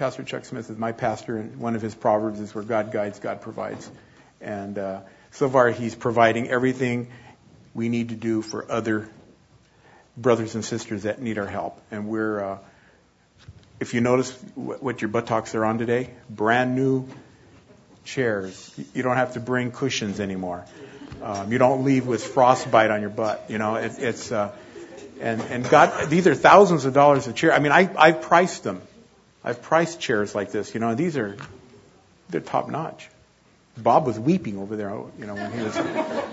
Pastor Chuck Smith is my pastor, and one of his proverbs is where God guides, God provides. And so far, he's providing everything we need to do for other brothers and sisters that need our help. And we're, if you notice what your buttocks are on today, brand new chairs. You don't have to bring cushions anymore. You don't leave with frostbite on your butt. You know, and God, these are thousands of dollars a chair. I mean, I've priced them. I've priced chairs like this. You know, they're top notch. Bob was weeping over there. You know, when he was.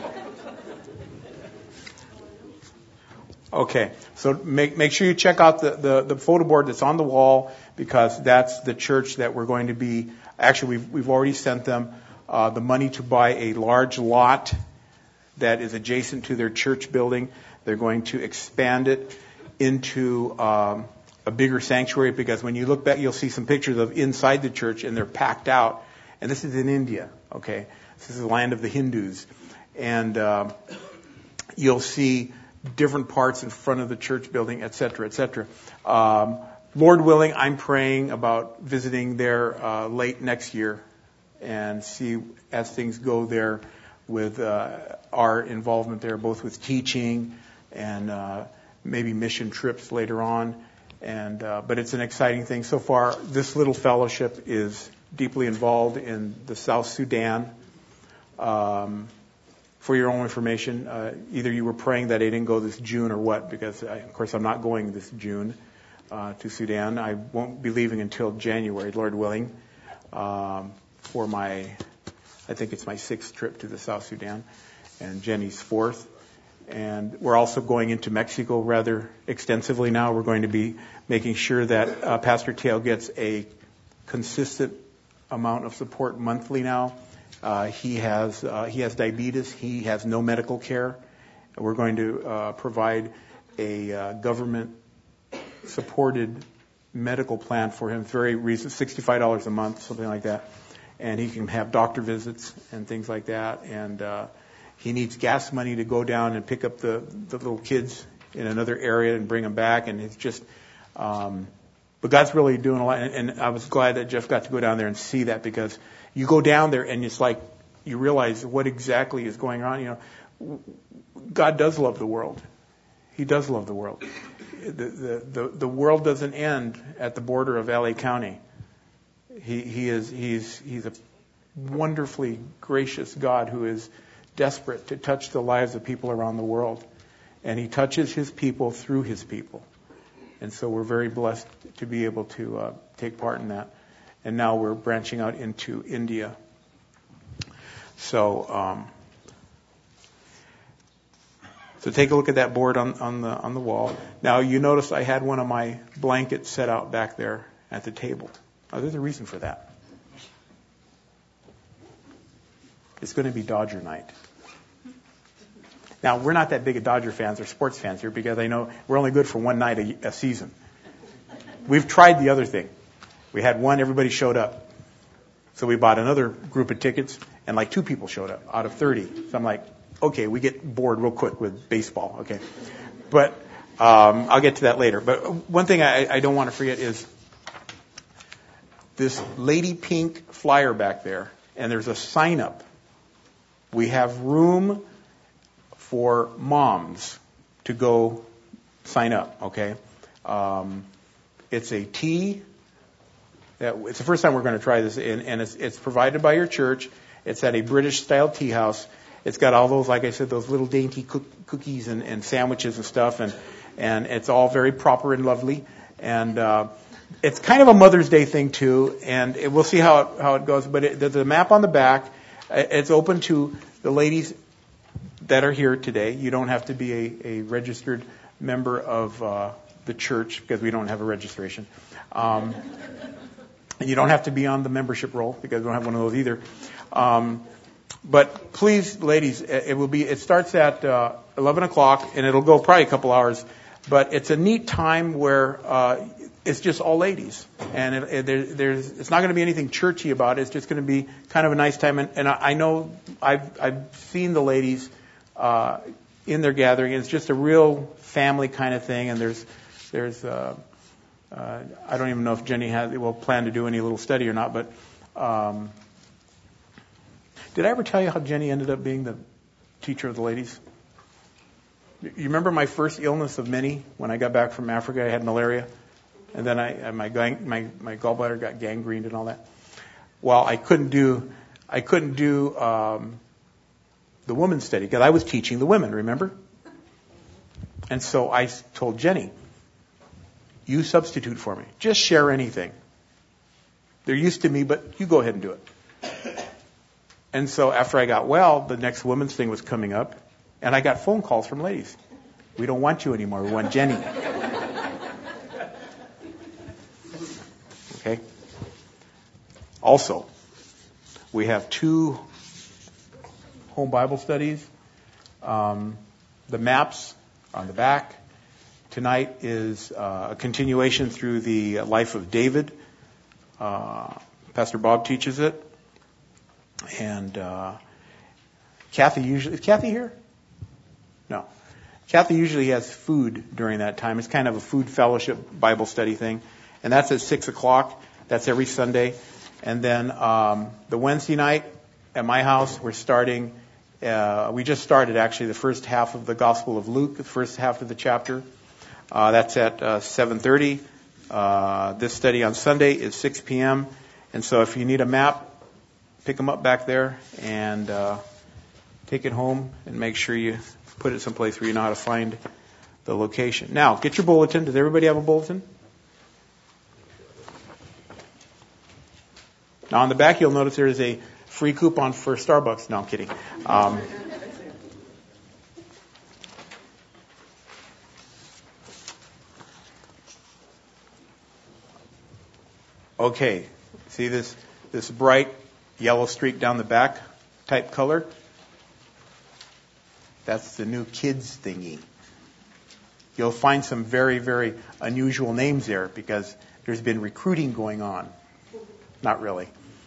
Okay, so make sure you check out the photo board that's on the wall, because that's the church that we're going to be. Actually, we've already sent them the money to buy a large lot that is adjacent to their church building. They're going to expand it into a bigger sanctuary, because when you look back, you'll see some pictures of inside the church, and they're packed out. And this is in India, okay? This is the land of the Hindus. And you'll see different parts in front of the church building, et cetera, et cetera. Lord willing, I'm praying about visiting there late next year and see as things go there with our involvement there, both with teaching and maybe mission trips later on. And but it's an exciting thing. So far, this little fellowship is deeply involved in the South Sudan. For your own information, either you were praying that I didn't go this June or what, because of course I'm not going this June to Sudan. I won't be leaving until January, Lord willing, for I think it's my 6th trip to the South Sudan, and Jenny's 4th. And we're also going into Mexico rather extensively now. We're going to be making sure that Pastor Teo gets a consistent amount of support monthly now. He has diabetes. He has no medical care. We're going to provide a government-supported medical plan for him. Very reasonable, $65 a month, something like that. And he can have doctor visits and things like that. And he needs gas money to go down and pick up the little kids in another area and bring them back. And it's just, but God's really doing a lot. And I was glad that Jeff got to go down there and see that, because you go down there and it's like you realize what exactly is going on. You know, God does love the world. He does love the world. The world doesn't end at the border of LA County. He's a wonderfully gracious God who is desperate to touch the lives of people around the world, and He touches His people through His people. And so we're very blessed to be able to take part in that. And now we're branching out into India. So take a look at that board on the wall. Now you notice I had one of my blankets set out back there at the table. Now there's a reason for that. It's going to be Dodger night. Now we're not that big of Dodger fans or sports fans here, because I know we're only good for one night a season. We've tried the other thing. We had one, everybody showed up. So we bought another group of tickets, and like 2 people showed up out of 30. So I'm like, okay, we get bored real quick with baseball, okay. But I'll get to that later. But one thing I don't want to forget is this lady pink flyer back there, and there's a sign up. We have room for moms to go sign up, okay. It's a tea. It's the first time we're going to try this, and it's provided by your church. It's at a British-style tea house. It's got all those, like I said, those little dainty cookies and sandwiches and stuff, and it's all very proper and lovely. And it's kind of a Mother's Day thing too, and we'll see how it goes. But there's a map on the back. It's open to the ladies that are here today. You don't have to be a registered member of the church, because we don't have a registration. You don't have to be on the membership roll, because we don't have one of those either. But please, ladies, it starts at 11 o'clock, and it'll go probably a couple hours. But it's a neat time where it's just all ladies, and it's not going to be anything churchy about it. It's just going to be kind of a nice time. And I know I've seen the ladies in their gathering. It's just a real family kind of thing, and there's I don't even know if Jenny will plan to do any little study or not, but did I ever tell you how Jenny ended up being the teacher of the ladies? You remember my first illness of many when I got back from Africa? I had malaria, and then my gallbladder got gangrened and all that. Well, I couldn't do the women's study because I was teaching the women. Remember? And so I told Jenny, "You substitute for me. Just share anything. They're used to me, but you go ahead and do it." And so after I got well, the next women's thing was coming up, and I got phone calls from ladies. "We don't want you anymore. We want Jenny." Okay? Also, we have 2 home Bible studies. The maps are on the back. Tonight is a continuation through the life of David. Pastor Bob teaches it. And is Kathy here? No. Kathy usually has food during that time. It's kind of a food fellowship Bible study thing. And that's at 6 o'clock. That's every Sunday. And then the Wednesday night at my house, we're starting, we just started actually the first half of the Gospel of Luke, the first half of the chapter. That's at 7:30. This study on Sunday is 6 p.m. And so if you need a map, pick them up back there and take it home and make sure you put it someplace where you know how to find the location. Now, get your bulletin. Does everybody have a bulletin? Now, on the back, you'll notice there is a free coupon for Starbucks. No, I'm kidding. Okay, see this bright yellow streak down the back type color? That's the new kids thingy. You'll find some very, very unusual names there because there's been recruiting going on. Not really.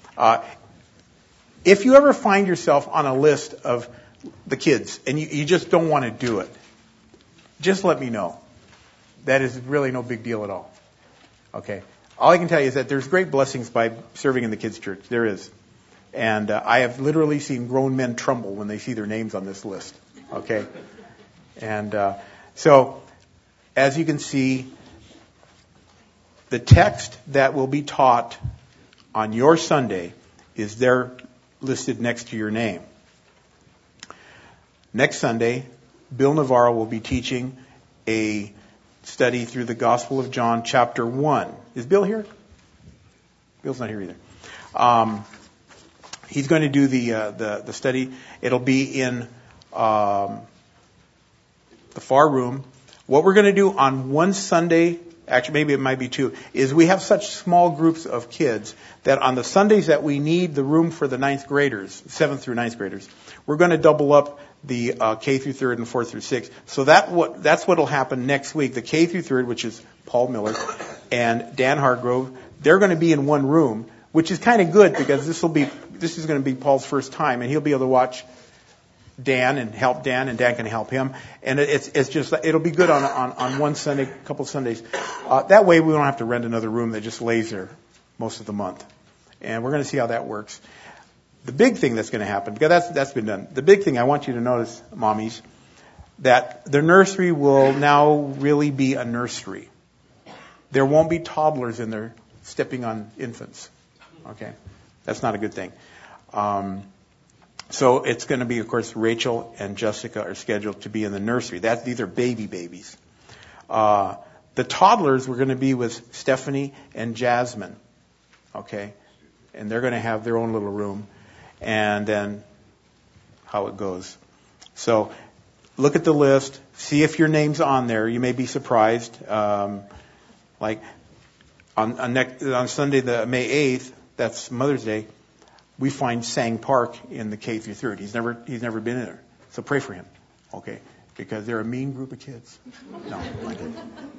If you ever find yourself on a list of the kids and you just don't want to do it, just let me know. That is really no big deal at all. Okay? All I can tell you is that there's great blessings by serving in the kids' church. There is. And I have literally seen grown men tremble when they see their names on this list. Okay? And so, as you can see, the text that will be taught on your Sunday is there listed next to your name. Next Sunday, Bill Navarro will be teaching a study through the Gospel of John, chapter 1. Is Bill here? Bill's not here either. He's going to do the study. It'll be in the far room. What we're going to do on one Sunday, actually maybe it might be 2, is we have such small groups of kids that on the Sundays that we need the room for the 9th graders, 7th through 9th graders, we're going to double up the K through 3rd and 4th through 6th. So that's what will happen next week. The K through 3rd, which is Paul Miller and Dan Hargrove, they're going to be in one room, which is kind of good because this is going to be Paul's first time, and he'll be able to watch Dan and help Dan, and Dan can help him. And it's just, it'll be good on one Sunday, a couple of Sundays. That way we don't have to rent another room that just lays there most of the month. And we're going to see how that works. The big thing that's going to happen, because that's been done, the big thing I want you to notice, mommies, that the nursery will now really be a nursery. There won't be toddlers in there stepping on infants. Okay? That's not a good thing. So it's going to be, of course, Rachel and Jessica are scheduled to be in the nursery. These are babies. The toddlers were going to be with Stephanie and Jasmine. Okay? And they're going to have their own little room. And then how it goes. So look at the list. See if your name's on there. You may be surprised. Like on Sunday, the May 8th, that's Mother's Day, we find Sang Park in the K through 3rd. He's never been in there. So pray for him. Okay? Because they're a mean group of kids. No, I didn't.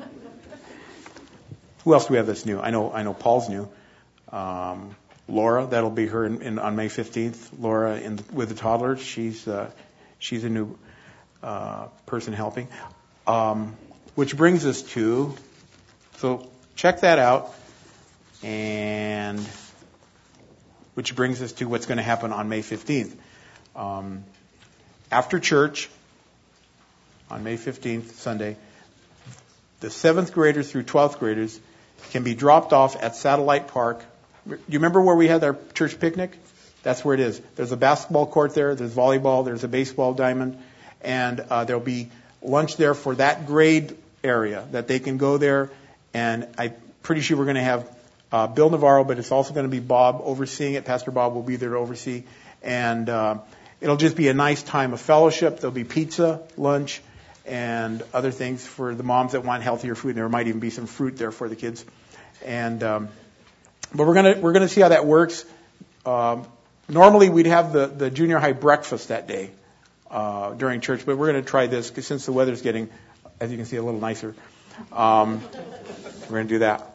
Who else do we have that's new? I know Paul's new. Laura, that'll be her on May 15th. Laura with the toddlers. She's a new person helping. Which brings us to, so check that out. And which brings us to what's going to happen on May 15th. After church, on May 15th, Sunday, the 7th graders through 12th graders can be dropped off at Satellite Park. You remember where we had our church picnic? That's where it is. There's a basketball court there. There's volleyball. There's a baseball diamond. And there'll be lunch there for that grade area that they can go there. And I'm pretty sure we're going to have Bill Navarro, but it's also going to be Bob overseeing it. Pastor Bob will be there to oversee. And it'll just be a nice time of fellowship. There'll be pizza, lunch, and other things for the moms that want healthier food. There might even be some fruit there for the kids. And but we're gonna see how that works. Normally we'd have the junior high breakfast that day during church, but we're going to try this because since the weather's getting, as you can see, a little nicer. We're going to do that.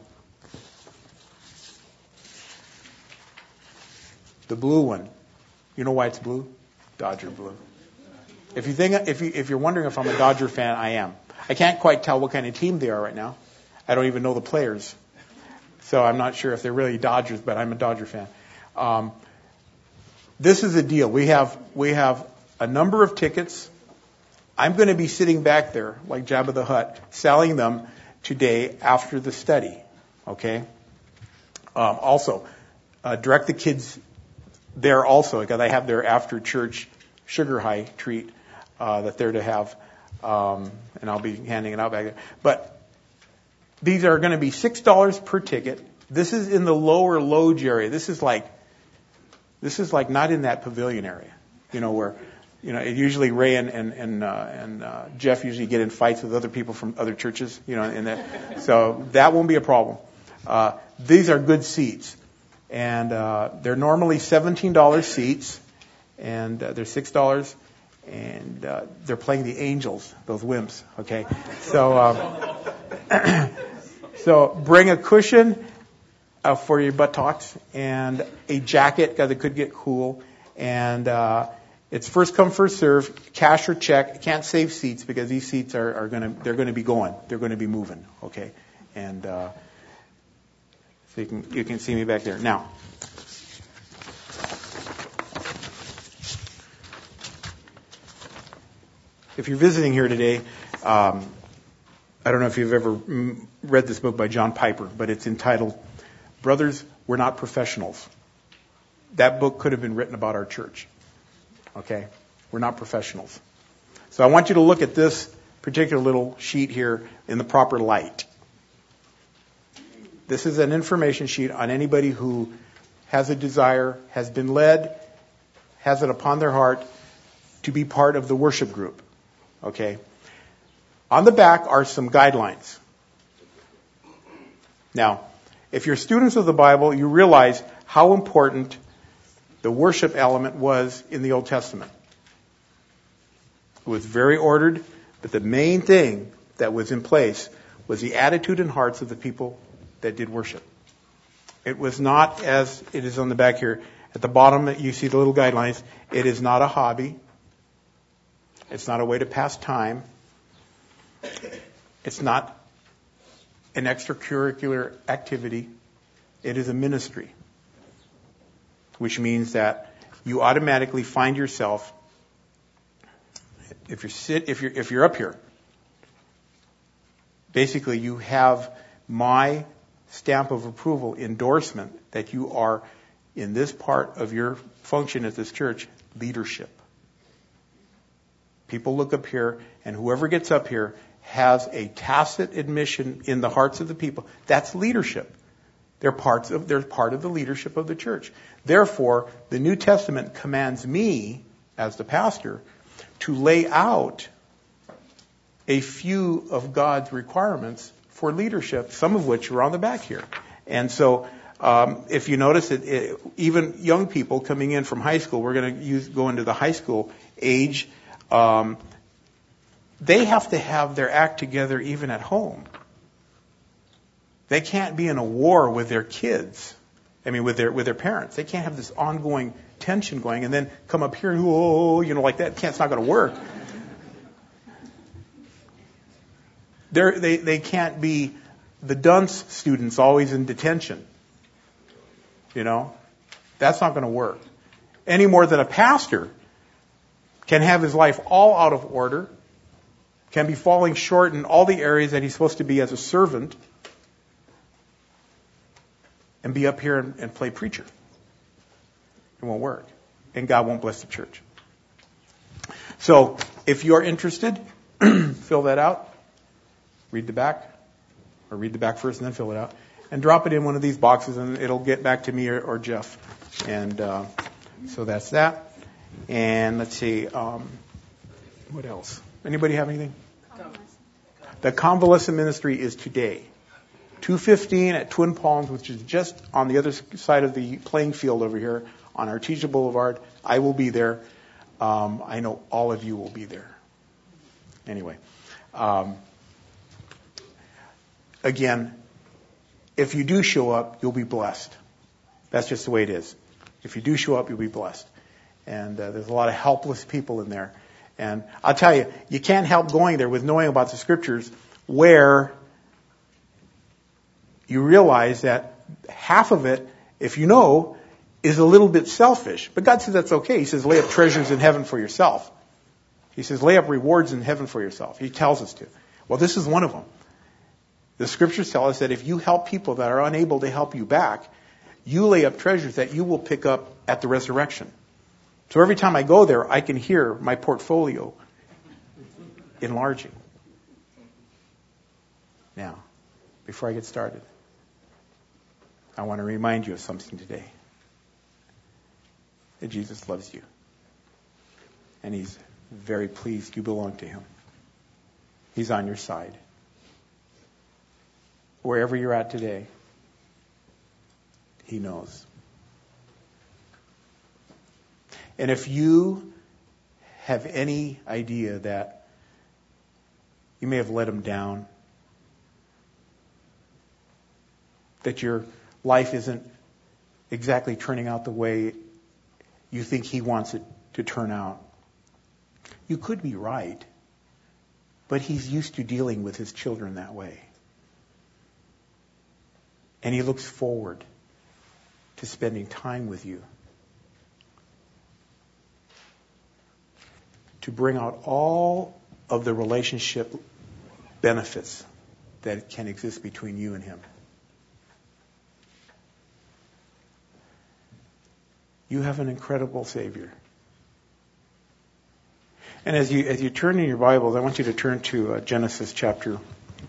The blue one. You know why it's blue? Dodger blue. If you're wondering if I'm a Dodger fan, I am. I can't quite tell what kind of team they are right now. I don't even know the players, so I'm not sure if they're really Dodgers. But I'm a Dodger fan. This is the deal. We have a number of tickets. I'm going to be sitting back there like Jabba the Hutt, selling them today after the study. Okay. Also, direct the kids there also because I have their after church sugar high treat that they're to have, and I'll be handing it out back there. But these are going to be $6 per ticket. This is in the lower loge area. This is like not in that pavilion area, where, usually Ray and Jeff usually get in fights with other people from other churches, so that won't be a problem. These are good seats, and they're normally $17 seats, and they're $6, and they're playing the Angels, those wimps. Okay, so so bring a cushion for your buttocks and a jacket because it could get cool. And it's first come, first serve, cash or check. Can't save seats because these seats they're going to be going. They're going to be moving. Okay, and so you can see me back there now. If you're visiting here today, I don't know if you've ever read this book by John Piper, but it's entitled Brothers, We're Not Professionals. That book could have been written about our church. Okay? We're not professionals. So I want you to look at this particular little sheet here in the proper light. This is an information sheet on anybody who has a desire, has been led, has it upon their heart to be part of the worship group. Okay? On the back are some guidelines. Now, if you're students of the Bible, you realize how important the worship element was in the Old Testament. It was very ordered, but the main thing that was in place was the attitude and hearts of the people that did worship. It was not, as it is on the back here, at the bottom you see the little guidelines, it is not a hobby. It's not a way to pass time. It's not an extracurricular activity. It is a ministry, which means that you automatically find yourself, if you're up here, basically you have my stamp of approval, endorsement that you are in this part of your function at this church, leadership. People look up here, and whoever gets up here has a tacit admission in the hearts of the people. That's leadership. They're part of the leadership of the church. Therefore, the New Testament commands me, as the pastor, to lay out a few of God's requirements for leadership, some of which are on the back here. And so, if you notice it, even young people coming in from high school, we're going to go into the high school age. They have to have their act together even at home. They can't be in a war with their kids. With their parents. They can't have this ongoing tension going and then come up here and like that. It's not going to work. They can't be the dunce student's always in detention. That's not going to work. Any more than a pastor can have his life all out of order, can be falling short in all the areas that he's supposed to be as a servant, and be up here and play preacher. It won't work. And God won't bless the church. So, if you're interested, fill that out. Read the back. Or read the back first and then fill it out. And drop it in one of these boxes and it'll get back to me or Jeff. And so that's that. And let's see. What else? Anybody have anything? The convalescent ministry is today. 2:15 at Twin Palms, which is just on the other side of the playing field over here on Artesia Boulevard. I will be there. I know all of you will be there. Anyway. Again, if you do show up, you'll be blessed. That's just the way it is. If you do show up, you'll be blessed. And there's a lot of helpless people in there. And I'll tell you, you can't help going there with knowing about the scriptures where you realize that half of it, if you know, is a little bit selfish. But God says that's okay. He says, lay up treasures in heaven for yourself. He says, lay up rewards in heaven for yourself. He tells us to. Well, this is one of them. The scriptures tell us that if you help people that are unable to help you back, you lay up treasures that you will pick up at the resurrection. So every time I go there, I can hear my portfolio enlarging. Now, before I get started, I want to remind you of something today. That Jesus loves you. And He's very pleased you belong to Him. He's on your side. Wherever you're at today, He knows. And if you have any idea that you may have let Him down, that your life isn't exactly turning out the way you think He wants it to turn out, you could be right, but He's used to dealing with His children that way. And He looks forward to spending time with you to bring out all of the relationship benefits that can exist between you and Him. You have an incredible Savior. And as you turn in your Bibles, I want you to turn to Genesis chapter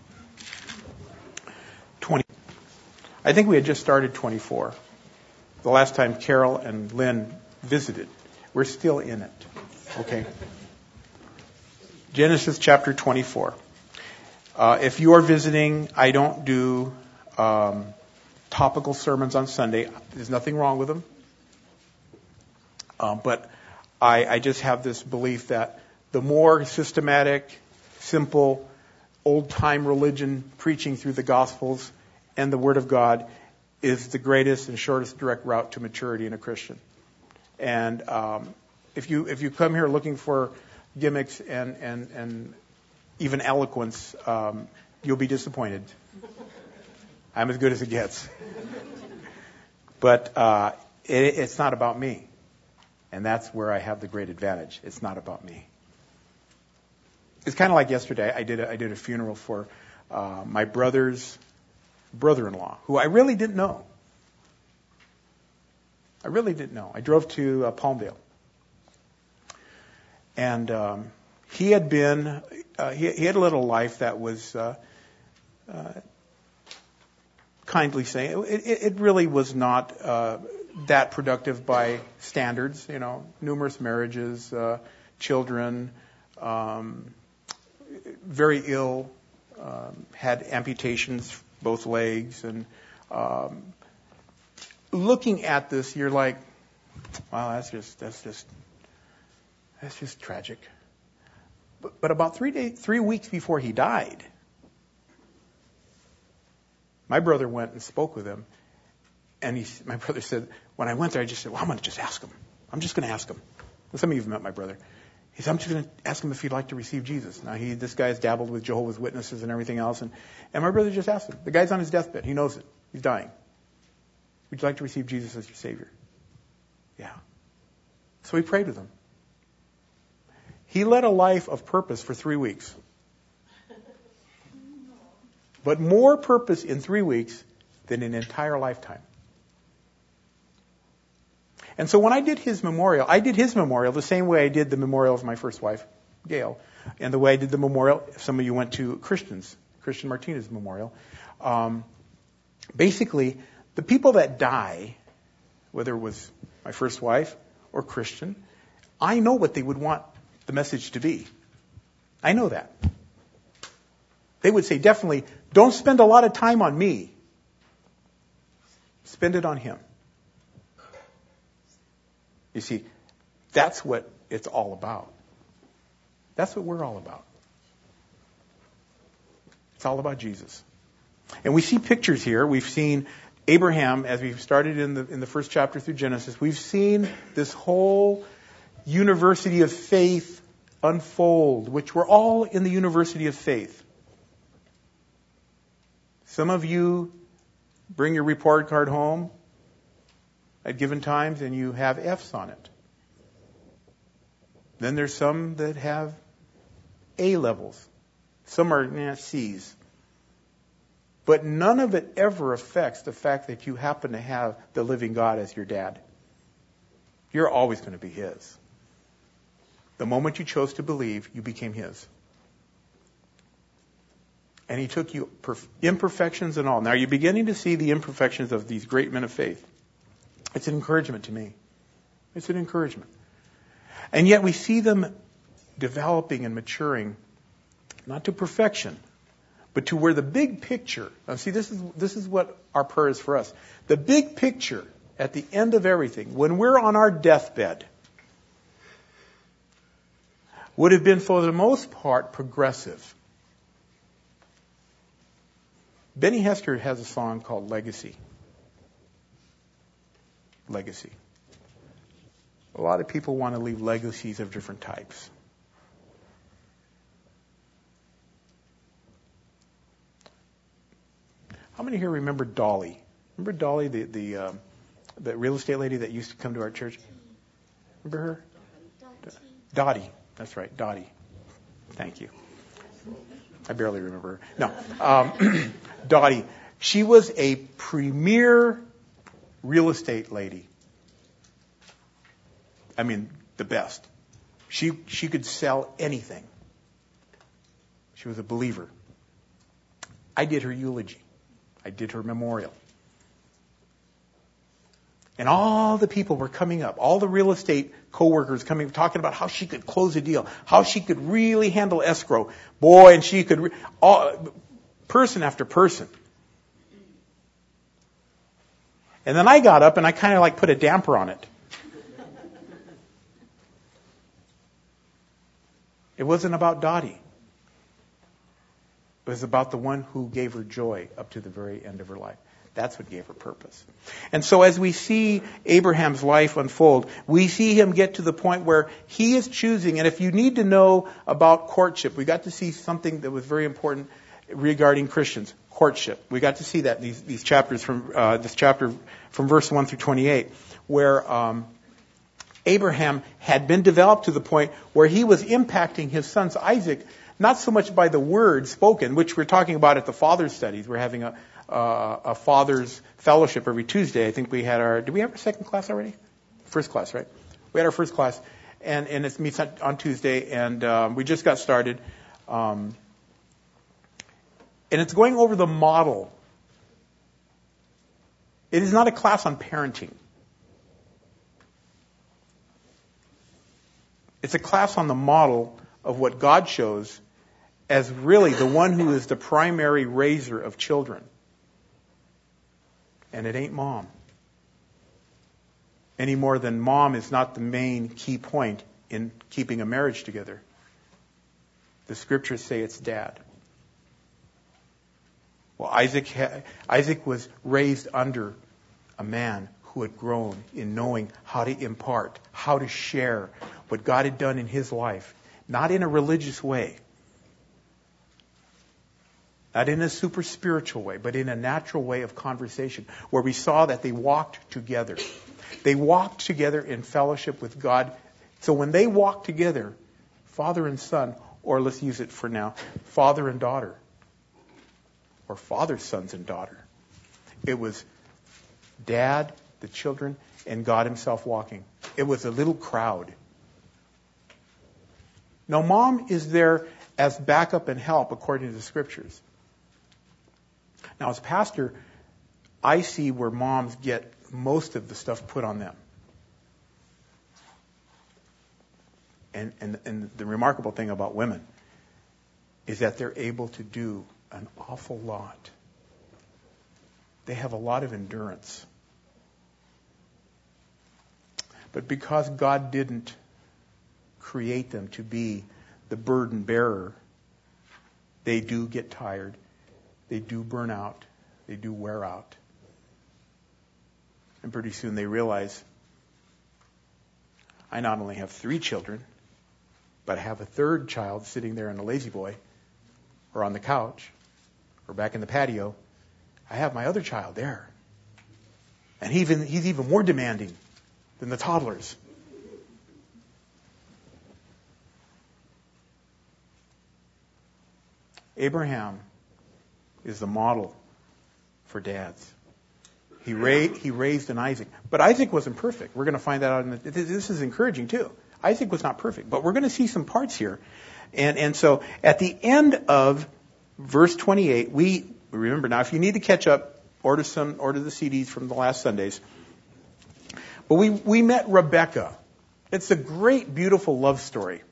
20. I think we had just started 24. The last time Carol and Lynn visited. We're still in it. Okay? Genesis chapter 24. If you are visiting, I don't do topical sermons on Sunday. There's nothing wrong with them. But I just have this belief that the more systematic, simple, old-time religion preaching through the Gospels and the Word of God is the greatest and shortest direct route to maturity in a Christian. And if you come here looking for gimmicks and even eloquence, you'll be disappointed. I'm as good as it gets. But it's not about me. And that's where I have the great advantage. It's not about me. It's kind of like yesterday. I did a funeral for my brother's brother-in-law, who I really didn't know. I drove to Palmdale. And he had been, he had a little life that was, kindly saying, it really was not that productive by standards, numerous marriages, children, very ill, had amputations, both legs, and looking at this, you're like, wow, that's just tragic. But about 3 weeks before he died, my brother went and spoke with him. And my brother said, when I went there, I just said, well, I'm going to just ask him. I'm just going to ask him. Well, some of you have met my brother. He said, I'm just going to ask him if he'd like to receive Jesus. Now, this guy has dabbled with Jehovah's Witnesses and everything else. And my brother just asked him. The guy's on his deathbed. He knows it. He's dying. Would you like to receive Jesus as your Savior? Yeah. So we prayed with him. He led a life of purpose for 3 weeks. But more purpose in 3 weeks than an entire lifetime. And so when I did his memorial the same way I did the memorial of my first wife, Gail, and the way I did the memorial, some of you went to Christian Martinez memorial. Basically, the people that die, whether it was my first wife or Christian, I know what they would want the message to be. I know that. They would say, definitely, don't spend a lot of time on me. Spend it on him. You see, that's what it's all about. That's what we're all about. It's all about Jesus. And we see pictures here. We've seen Abraham, as we've started in the first chapter through Genesis, we've seen this whole university of faith unfold, which we're all in the university of faith. Some of you bring your report card home at given times and you have F's on it. Then there's some that have A levels. Some are C's. But none of it ever affects the fact that you happen to have the living God as your dad. You're always going to be his. The moment you chose to believe, you became his. And he took you imperfections and all. Now you're beginning to see the imperfections of these great men of faith. It's an encouragement to me. It's an encouragement. And yet we see them developing and maturing, not to perfection, but to where the big picture. Now see, this is what our prayer is for us. The big picture at the end of everything, when we're on our deathbed, would have been for the most part progressive. Benny Hester has a song called Legacy. Legacy. A lot of people want to leave legacies of different types. How many here remember Dolly? Remember Dolly, the real estate lady that used to come to our church? Remember her? Dottie. That's right, Dottie. Thank you. I barely remember her. No. Dottie. She was a premier real estate lady. I mean, the best. She could sell anything. She was a believer. I did her eulogy. I did her memorial. And all the people were coming up, all the real estate co-workers coming, talking about how she could close a deal, how she could really handle escrow. Boy, and she could, person after person. And then I got up and I kind of put a damper on it. It wasn't about Dottie. It was about the one who gave her joy up to the very end of her life. That's what gave her purpose. And so as we see Abraham's life unfold, we see him get to the point where he is choosing. And if you need to know about courtship, we got to see something that was very important regarding Christians. Courtship. We got to see that in these chapters from this chapter from verse 1 through 28, where Abraham had been developed to the point where he was impacting his son Isaac, not so much by the word spoken, which we're talking about at the Father's Studies. We're having a Father's Fellowship every Tuesday. I think we had did we have our second class already? First class, right? We had our first class, and it meets on Tuesday, and we just got started. And it's going over the model. It is not a class on parenting. It's a class on the model of what God shows as really the one who is the primary raiser of children. And it ain't mom. Any more than mom is not the main key point in keeping a marriage together. The scriptures say it's dad. Well, Isaac was raised under a man who had grown in knowing how to impart, how to share, what God had done in his life. Not in a religious way. Not in a super spiritual way, but in a natural way of conversation, where we saw that they walked together. They walked together in fellowship with God. So when they walked together, father and son, or let's use it for now, father and daughter, or father, sons, and daughter. It was dad, the children, and God himself walking. It was a little crowd. Now, mom is there as backup and help according to the scriptures. Now, as pastor, I see where moms get most of the stuff put on them. And the remarkable thing about women is that they're able to do an awful lot. They have a lot of endurance. But because God didn't create them to be the burden bearer, they do get tired. They do burn out. They do wear out. And pretty soon they realize, I not only have 3 children, but I have a 3rd child sitting there in a lazy boy, or on the couch, or back in the patio. I have my other child there. And he's even more demanding than the toddlers. Abraham is the model for dads. He raised an Isaac. But Isaac wasn't perfect. We're going to find that out. This is encouraging too. Isaac was not perfect. But we're going to see some parts here. And so at the end of verse 28, we remember now, if you need to catch up, order the CDs from the last Sundays. But we met Rebecca. It's a great, beautiful love story.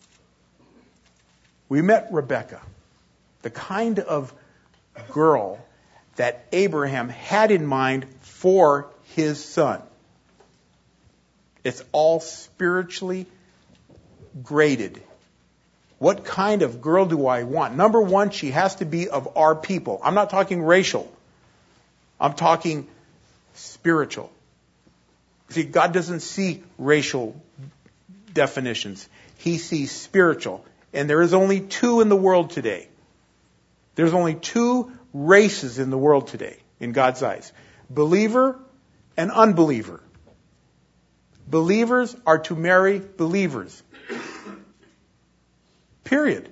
We met Rebecca, the kind of girl that Abraham had in mind for his son. It's all spiritually graded. What kind of girl do I want? Number one, she has to be of our people. I'm not talking racial. I'm talking spiritual. See, God doesn't see racial definitions. He sees spiritual. And there is only 2 in the world today. There's only 2 races in the world today, in God's eyes. Believer and unbeliever. Believers are to marry believers. Period.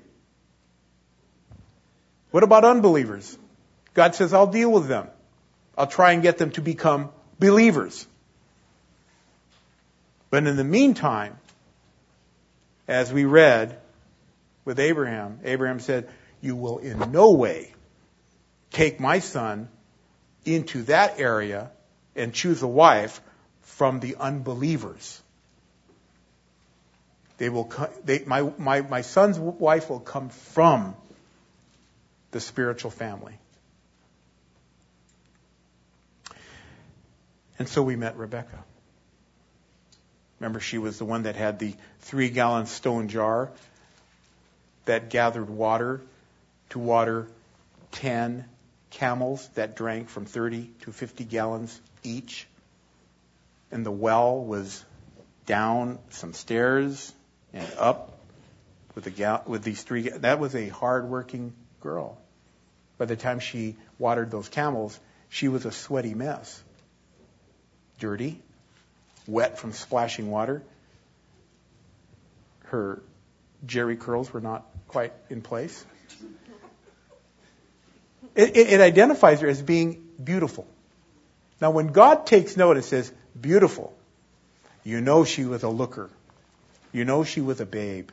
What about unbelievers? God says, I'll deal with them. I'll try and get them to become believers. But in the meantime, as we read with Abraham, Abraham said, you will in no way take my son into that area and choose a wife from the unbelievers. My son's wife will come from the spiritual family. And so we met Rebecca. Remember, she was the one that had the 3-gallon stone jar that gathered water to water 10 camels that drank from 30 to 50 gallons each. And the well was down some stairs and up with these 3. That was a hard-working girl. By the time she watered those camels, she was a sweaty mess. Dirty, wet from splashing water. Her jerry curls were not quite in place. It identifies her as being beautiful. Now, when God takes note, it says, beautiful. You know she was a looker. You know she was a babe.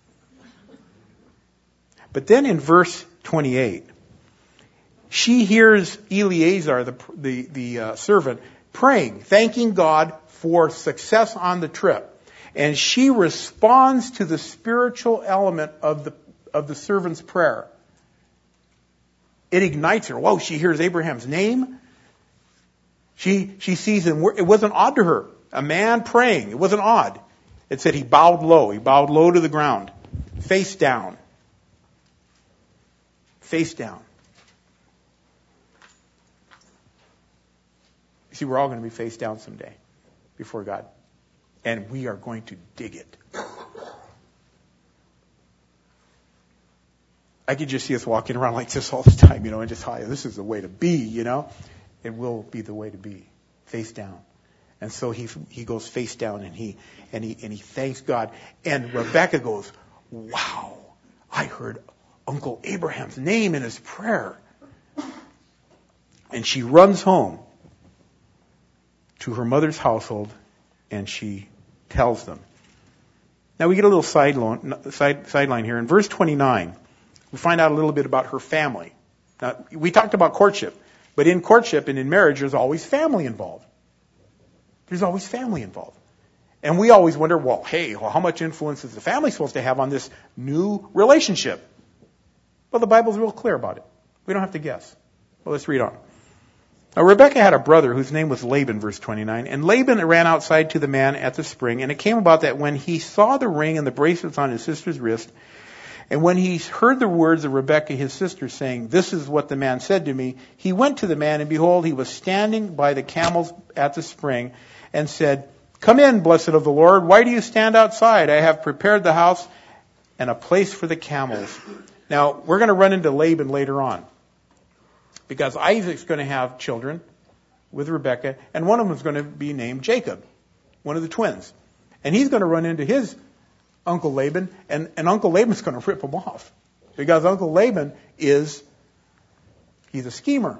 But then in verse 28, she hears Eleazar, the servant, praying, thanking God for success on the trip. And she responds to the spiritual element of the servant's prayer. It ignites her. Whoa, she hears Abraham's name. She sees him. It wasn't odd to her. A man praying. It wasn't odd. It said he bowed low. He bowed low to the ground. Face down. Face down. You see, we're all going to be face down someday before God. And we are going to dig it. I could just see us walking around like this all the time, and just, this is the way to be, It will be the way to be, face down. And so he goes face down and he thanks God. And Rebecca goes, wow, I heard Uncle Abraham's name in his prayer. And she runs home to her mother's household and she tells them. Now we get a little sideline here. In verse 29, we find out a little bit about her family. Now, we talked about courtship, but in courtship and in marriage, there's always family involved. There's always family involved. And we always wonder, how much influence is the family supposed to have on this new relationship? Well, the Bible's real clear about it. We don't have to guess. Well, let's read on. Now, Rebekah had a brother whose name was Laban, verse 29. And Laban ran outside to the man at the spring. And it came about that when he saw the ring and the bracelets on his sister's wrist, and when he heard the words of Rebekah, his sister, saying, this is what the man said to me, he went to the man, and behold, he was standing by the camels at the spring, and said, come in, blessed of the Lord. Why do you stand outside? I have prepared the house and a place for the camels. Now, we're going to run into Laban later on, because Isaac's going to have children with Rebekah, and one of them is going to be named Jacob, one of the twins. And he's going to run into his Uncle Laban, and Uncle Laban's going to rip him off. Because Uncle Laban he's a schemer.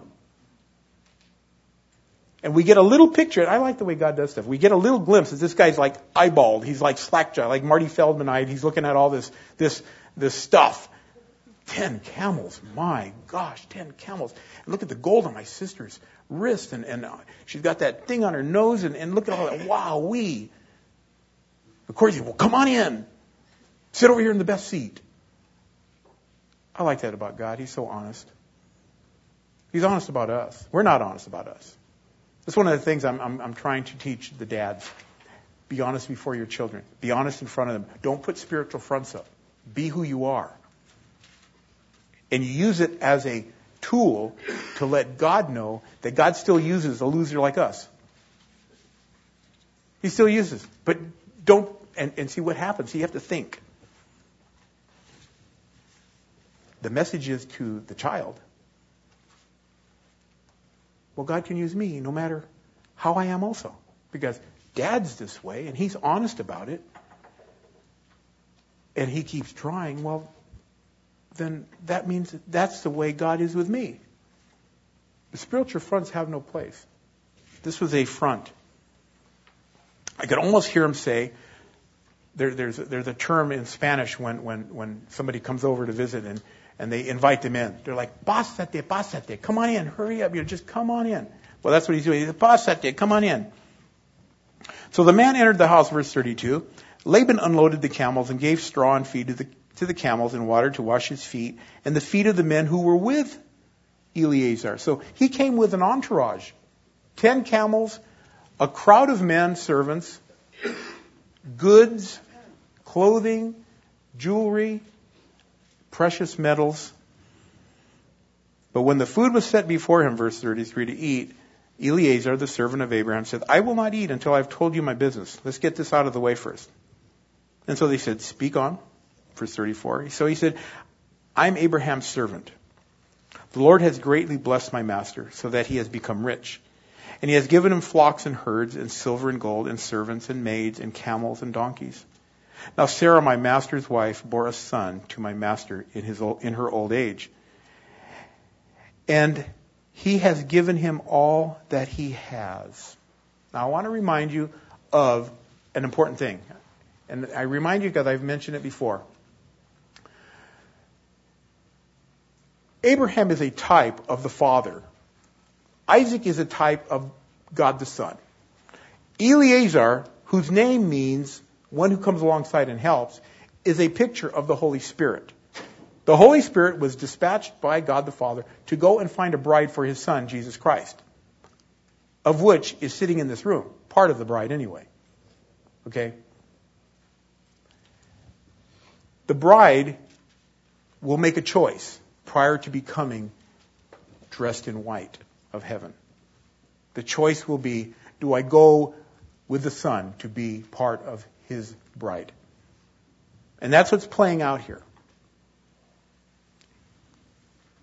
And we get a little picture, I like the way God does stuff. We get a little glimpse that this guy's like eyeballed, he's like slackjawed, like Marty Feldmanite, he's looking at all this stuff. 10 camels, my gosh, 10 camels. And look at the gold on my sister's wrist, and she's got that thing on her nose, and look at all that, wowee. Of course, well, come on in. Sit over here in the best seat. I like that about God. He's so honest. He's honest about us. We're not honest about us. That's one of the things I'm trying to teach the dads. Be honest before your children. Be honest in front of them. Don't put spiritual fronts up. Be who you are. And you use it as a tool to let God know that God still uses a loser like us. He still uses. But don't, and see what happens. You have to think. The message is to the child, well, God can use me no matter how I am also. Because Dad's this way, and he's honest about it. And he keeps trying. Well, then that means that's the way God is with me. The spiritual fronts have no place. This was a front. I could almost hear him say, there's a term in Spanish when somebody comes over to visit and they invite them in. They're like, pásate, come on in, hurry up, just come on in. Well, that's what he's doing. He said, pásate, come on in. So the man entered the house, verse 32. Laban unloaded the camels and gave straw and feed to the camels and water to wash his feet and the feet of the men who were with Eleazar. So he came with an entourage. 10 camels, a crowd of men, servants, goods, clothing, jewelry, precious metals. But when the food was set before him, verse 33, to eat, Eleazar, the servant of Abraham, said, I will not eat until I've told you my business. Let's get this out of the way first. And so they said, speak on. Verse 34. So he said, I'm Abraham's servant. The Lord has greatly blessed my master so that he has become rich. And he has given him flocks and herds and silver and gold and servants and maids and camels and donkeys. Now Sarah, my master's wife, bore a son to my master in her old age. And he has given him all that he has. Now I want to remind you of an important thing. And I remind you because I've mentioned it before. Abraham is a type of the Father. Isaac is a type of God the Son. Eleazar, whose name means one who comes alongside and helps, is a picture of the Holy Spirit. The Holy Spirit was dispatched by God the Father to go and find a bride for his Son, Jesus Christ, of which is sitting in this room, part of the bride anyway. Okay? The bride will make a choice prior to becoming dressed in white of heaven. The choice will be, do I go with the Son to be part of his bride? And that's what's playing out here.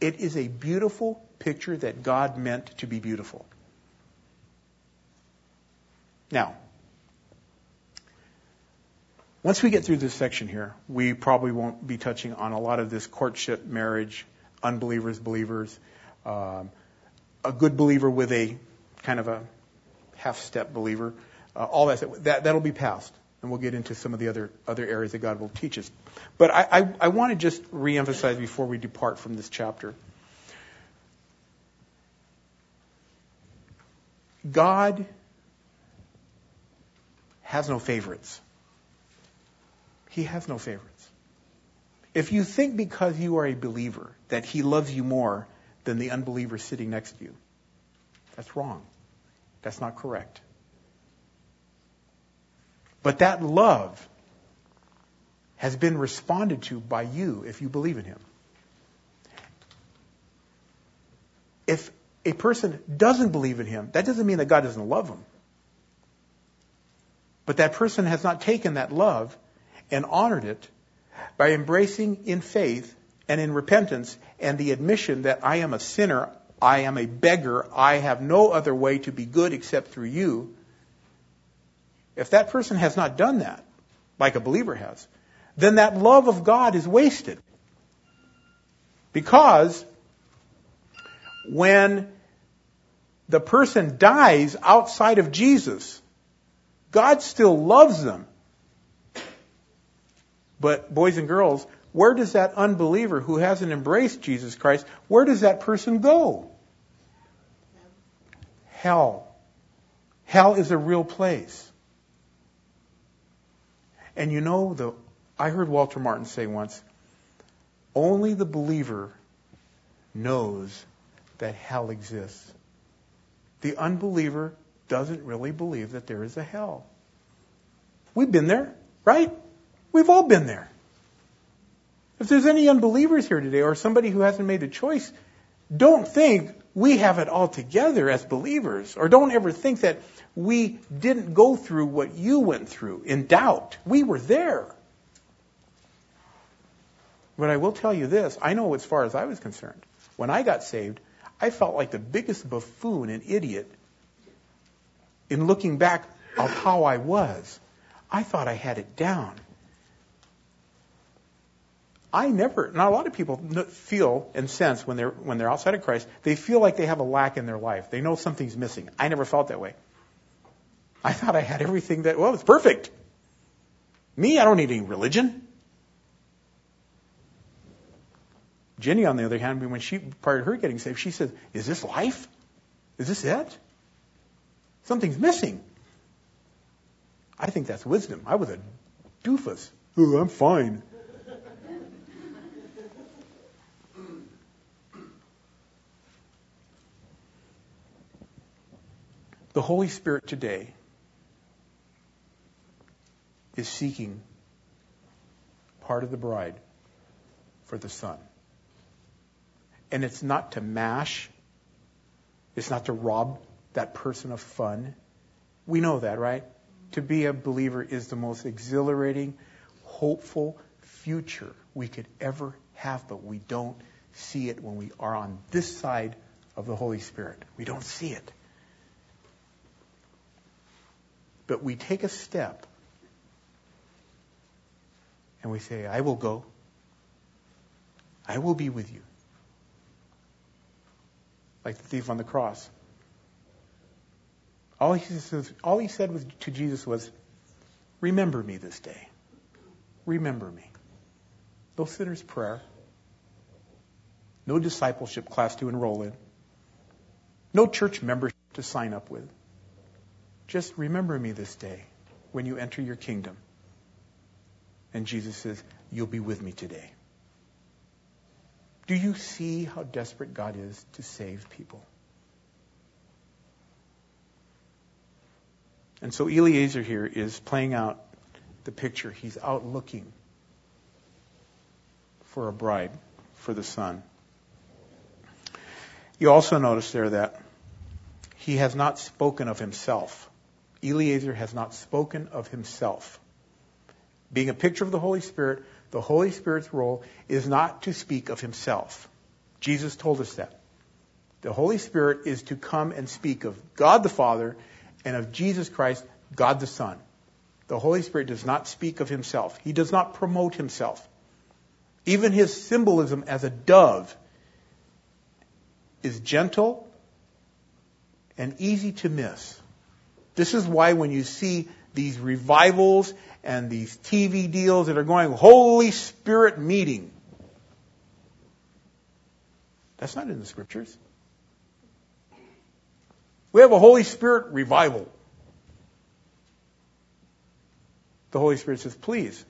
It is a beautiful picture that God meant to be beautiful. Now, once we get through this section here, we probably won't be touching on a lot of this courtship, marriage, unbelievers, believers, a good believer with a kind of a half-step believer, all that'll be passed. And we'll get into some of the other areas that God will teach us. But I want to just reemphasize before we depart from this chapter. God has no favorites. He has no favorites. If you think because you are a believer that He loves you more than the unbeliever sitting next to you, that's wrong. That's not correct. But that love has been responded to by you if you believe in Him. If a person doesn't believe in Him, that doesn't mean that God doesn't love them. But that person has not taken that love and honored it by embracing in faith and in repentance and the admission that I am a sinner, I am a beggar, I have no other way to be good except through you. If that person has not done that, like a believer has, then that love of God is wasted. Because when the person dies outside of Jesus, God still loves them. But boys and girls, where does that unbeliever who hasn't embraced Jesus Christ, where does that person go? Hell. Hell is a real place. And you know, I heard Walter Martin say once, only the believer knows that hell exists. The unbeliever doesn't really believe that there is a hell. We've been there, right? We've all been there. If there's any unbelievers here today or somebody who hasn't made a choice, don't think we have it all together as believers, or don't ever think that we didn't go through what you went through in doubt. We were there. But I will tell you this, I know as far as I was concerned, when I got saved, I felt like the biggest buffoon and idiot in looking back of how I was. I thought I had it down. Not a lot of people feel and sense when they're outside of Christ, they feel like they have a lack in their life. They know something's missing. I never felt that way. I thought I had everything it's perfect. Me, I don't need any religion. Jenny, on the other hand, prior to her getting saved, she said, is this life? Is this it? Something's missing. I think that's wisdom. I was a doofus. Oh, I'm fine. The Holy Spirit today is seeking part of the bride for the Son. And it's not to mash. It's not to rob that person of fun. We know that, right? To be a believer is the most exhilarating, hopeful future we could ever have, but we don't see it when we are on this side of the Holy Spirit. We don't see it. But we take a step and we say, I will go. I will be with you. Like the thief on the cross. All he said to Jesus was, remember me this day. Remember me. No sinner's prayer. No discipleship class to enroll in. No church membership to sign up with. Just remember me this day when you enter your kingdom. And Jesus says, you'll be with me today. Do you see how desperate God is to save people? And so Eliezer here is playing out the picture. He's out looking for a bride for the Son. You also notice there that he has not spoken of himself. Eliezer has not spoken of himself. Being a picture of the Holy Spirit, the Holy Spirit's role is not to speak of himself. Jesus told us that. The Holy Spirit is to come and speak of God the Father and of Jesus Christ, God the Son. The Holy Spirit does not speak of himself. He does not promote himself. Even his symbolism as a dove is gentle and easy to miss. This is why when you see these revivals and these TV deals that are going, Holy Spirit meeting, that's not in the Scriptures. We have a Holy Spirit revival. The Holy Spirit says, please.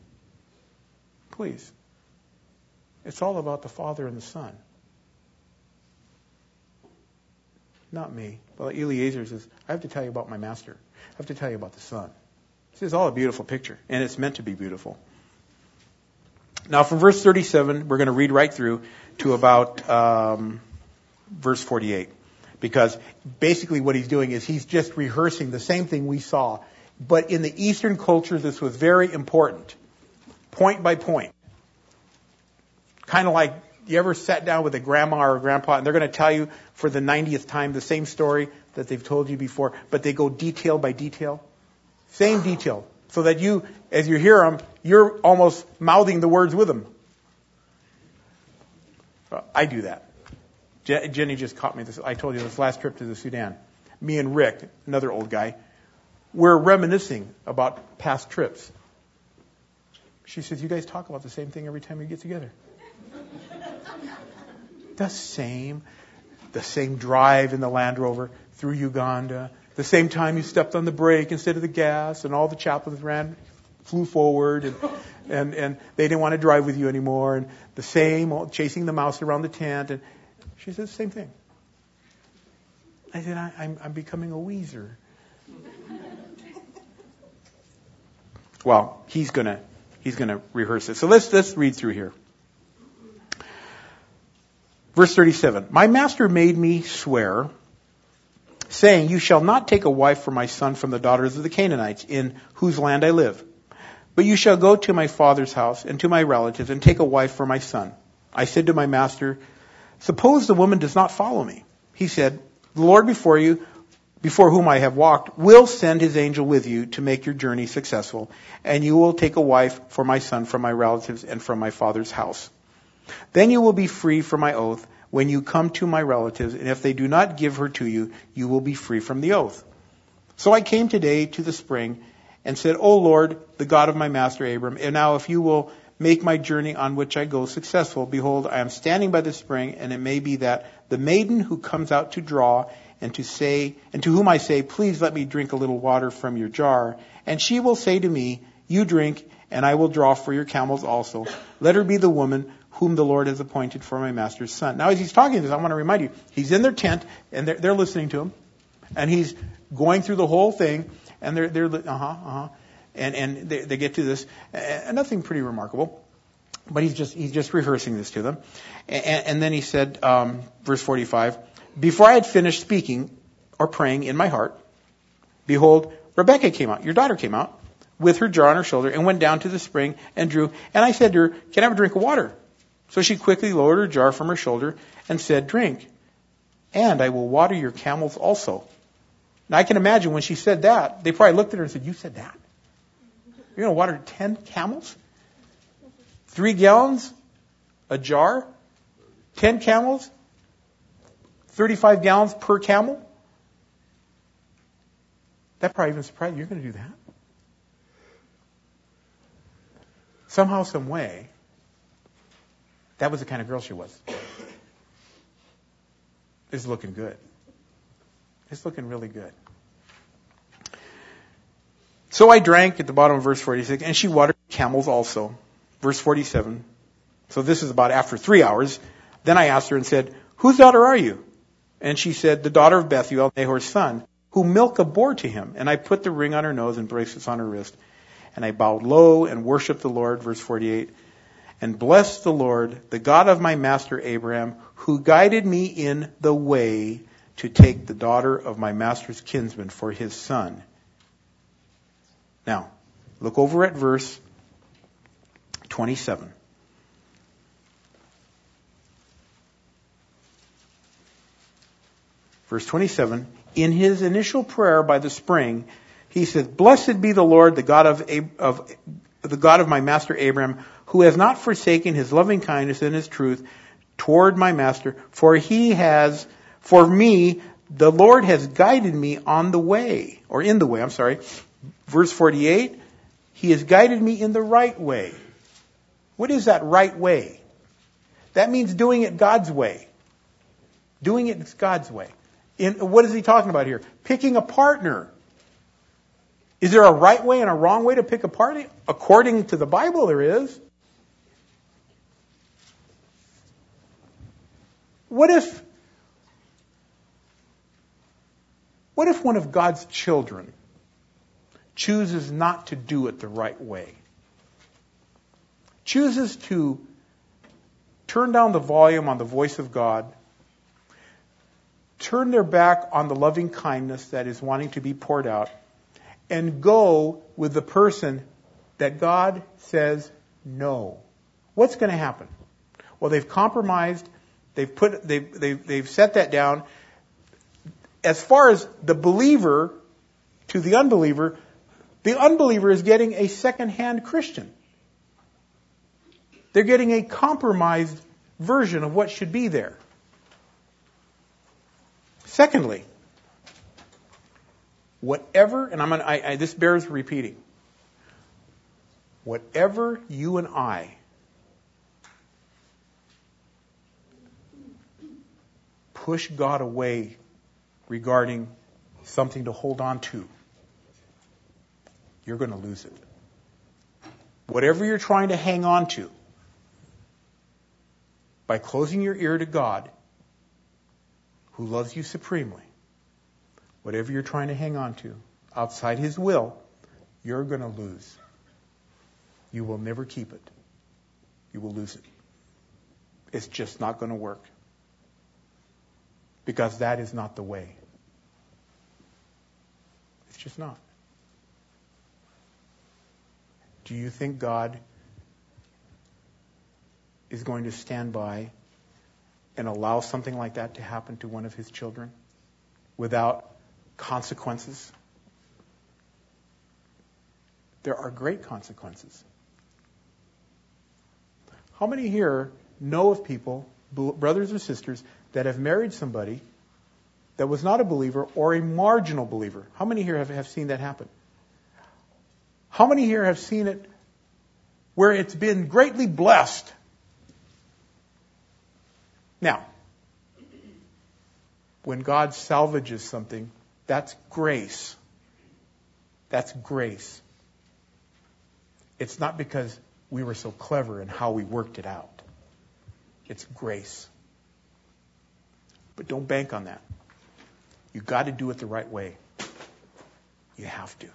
It's all about the Father and the Son. Not me. Well, Eliezer says, I have to tell you about my Master. I have to tell you about the Son. This is all a beautiful picture, and it's meant to be beautiful. Now, from verse 37, we're going to read right through to about verse 48. Because basically what he's doing is he's just rehearsing the same thing we saw. But in the Eastern culture, this was very important. Point by point. Kind of like, you ever sat down with a grandma or a grandpa and they're going to tell you for the 90th time the same story that they've told you before, but they go detail by detail? Same detail. So that you, as you hear them, you're almost mouthing the words with them. I do that. Jenny just caught me this. I told you this last trip to the Sudan. Me and Rick, another old guy, we're reminiscing about past trips. She says, you guys talk about the same thing every time you get together. The same drive in the Land Rover through Uganda, the same time you stepped on the brake instead of the gas, and all the chaplains flew forward, and they didn't want to drive with you anymore, and the same chasing the mouse around the tent, and she said the same thing. I said, I'm becoming a Weezer. Well, he's gonna rehearse it. So let's read through here. Verse 37. My master made me swear, saying, you shall not take a wife for my son from the daughters of the Canaanites, in whose land I live. But you shall go to my father's house and to my relatives and take a wife for my son. I said to my master, suppose the woman does not follow me. He said, the Lord before whom I have walked, will send his angel with you to make your journey successful, and you will take a wife for my son from my relatives and from my father's house. Then you will be free from my oath when you come to my relatives, and if they do not give her to you, you will be free from the oath. So I came today to the spring and said, O Lord, the God of my master Abram, and now if you will make my journey on which I go successful, behold, I am standing by the spring, and it may be that the maiden who comes out to draw and to whom I say, please let me drink a little water from your jar, and she will say to me, you drink, and I will draw for your camels also. Let her be the woman whom the Lord has appointed for my master's son. Now, as he's talking this, I want to remind you, he's in their tent, and they're listening to him, and he's going through the whole thing, and and they get to this, and nothing pretty remarkable, but he's just rehearsing this to them, and then he said, verse 45, before I had finished speaking or praying in my heart, behold, Rebekah came out, your daughter came out, with her jar on her shoulder, and went down to the spring and drew, and I said to her, can I have a drink of water? So she quickly lowered her jar from her shoulder and said, drink, and I will water your camels also. Now I can imagine when she said that, they probably looked at her and said, you said that? You're going to water 10 camels? 3 gallons? A jar? 10 camels? 35 gallons per camel? That probably even surprised you. You're going to do that? Somehow, some way, that was the kind of girl she was. It's looking good. It's looking really good. So I drank at the bottom of verse 46, and she watered camels also. Verse 47. So this is about after 3 hours. Then I asked her and said, whose daughter are you? And she said, the daughter of Bethuel, Nahor's son, who Milcah bore to him. And I put the ring on her nose and bracelets on her wrist. And I bowed low and worshipped the Lord, verse 48, and blessed the Lord, the God of my master Abraham, who guided me in the way to take the daughter of my master's kinsman for his son. Now, look over at verse 27. verse 27, in his initial prayer by the spring, he said, "Blessed be the Lord, the God of my master Abraham, who has not forsaken his loving kindness and his truth toward my master, for me, the Lord has guided me on the way," or in the way, I'm sorry. Verse 48, he has guided me in the right way. What is that right way? That means doing it God's way. Doing it God's way. What is he talking about here? Picking a partner. Is there a right way and a wrong way to pick a partner? According to the Bible, there is. What if one of God's children chooses not to do it the right way? Chooses to turn down the volume on the voice of God, turn their back on the loving kindness that is wanting to be poured out, and go with the person that God says no. What's going to happen? Well, they've compromised. They've set that down. As far as the believer to the unbeliever is getting a second-hand Christian. They're getting a compromised version of what should be there. Secondly, whatever, and this bears repeating, whatever you and I push God away regarding something to hold on to, you're going to lose it. Whatever you're trying to hang on to, by closing your ear to God, who loves you supremely, whatever you're trying to hang on to outside His will, you're going to lose. You will never keep it. You will lose it. It's just not going to work. Because that is not the way. It's just not. Do you think God is going to stand by and allow something like that to happen to one of His children without consequences? There are great consequences. How many here know of people, brothers or sisters, that have married somebody that was not a believer or a marginal believer? How many here have seen that happen? How many here have seen it where it's been greatly blessed? Now, when God salvages something, that's grace. That's grace. It's not because we were so clever in how we worked it out. It's grace. But don't bank on that. You've got to do it the right way. You have to.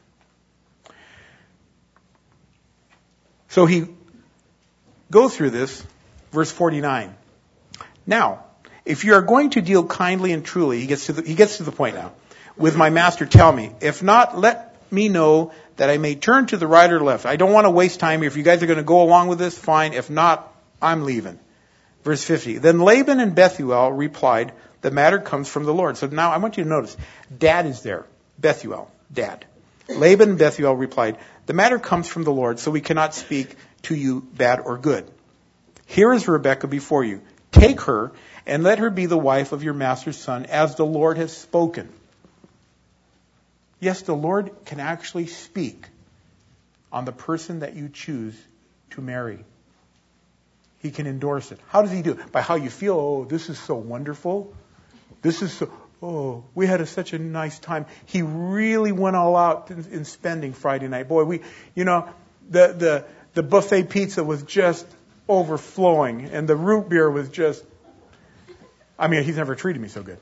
So he goes through this, verse 49. Now, if you are going to deal kindly and truly, he gets to the point now. With my master, tell me. If not, let me know that I may turn to the right or left. I don't want to waste time. If you guys are going to go along with this, fine. If not, I'm leaving. Verse 50. Then Laban and Bethuel replied, the matter comes from the Lord. So now I want you to notice, Dad is there. Bethuel, Dad. Laban and Bethuel replied, the matter comes from the Lord, so we cannot speak to you bad or good. Here is Rebekah before you. Take her and let her be the wife of your master's son, as the Lord has spoken. Yes, the Lord can actually speak on the person that you choose to marry. He can endorse it. How does He do it? By how you feel. Oh, this is so wonderful. This is so, we had such a nice time. He really went all out in spending Friday night. Boy, the buffet pizza was just overflowing, and the root beer was just, he's never treated me so good.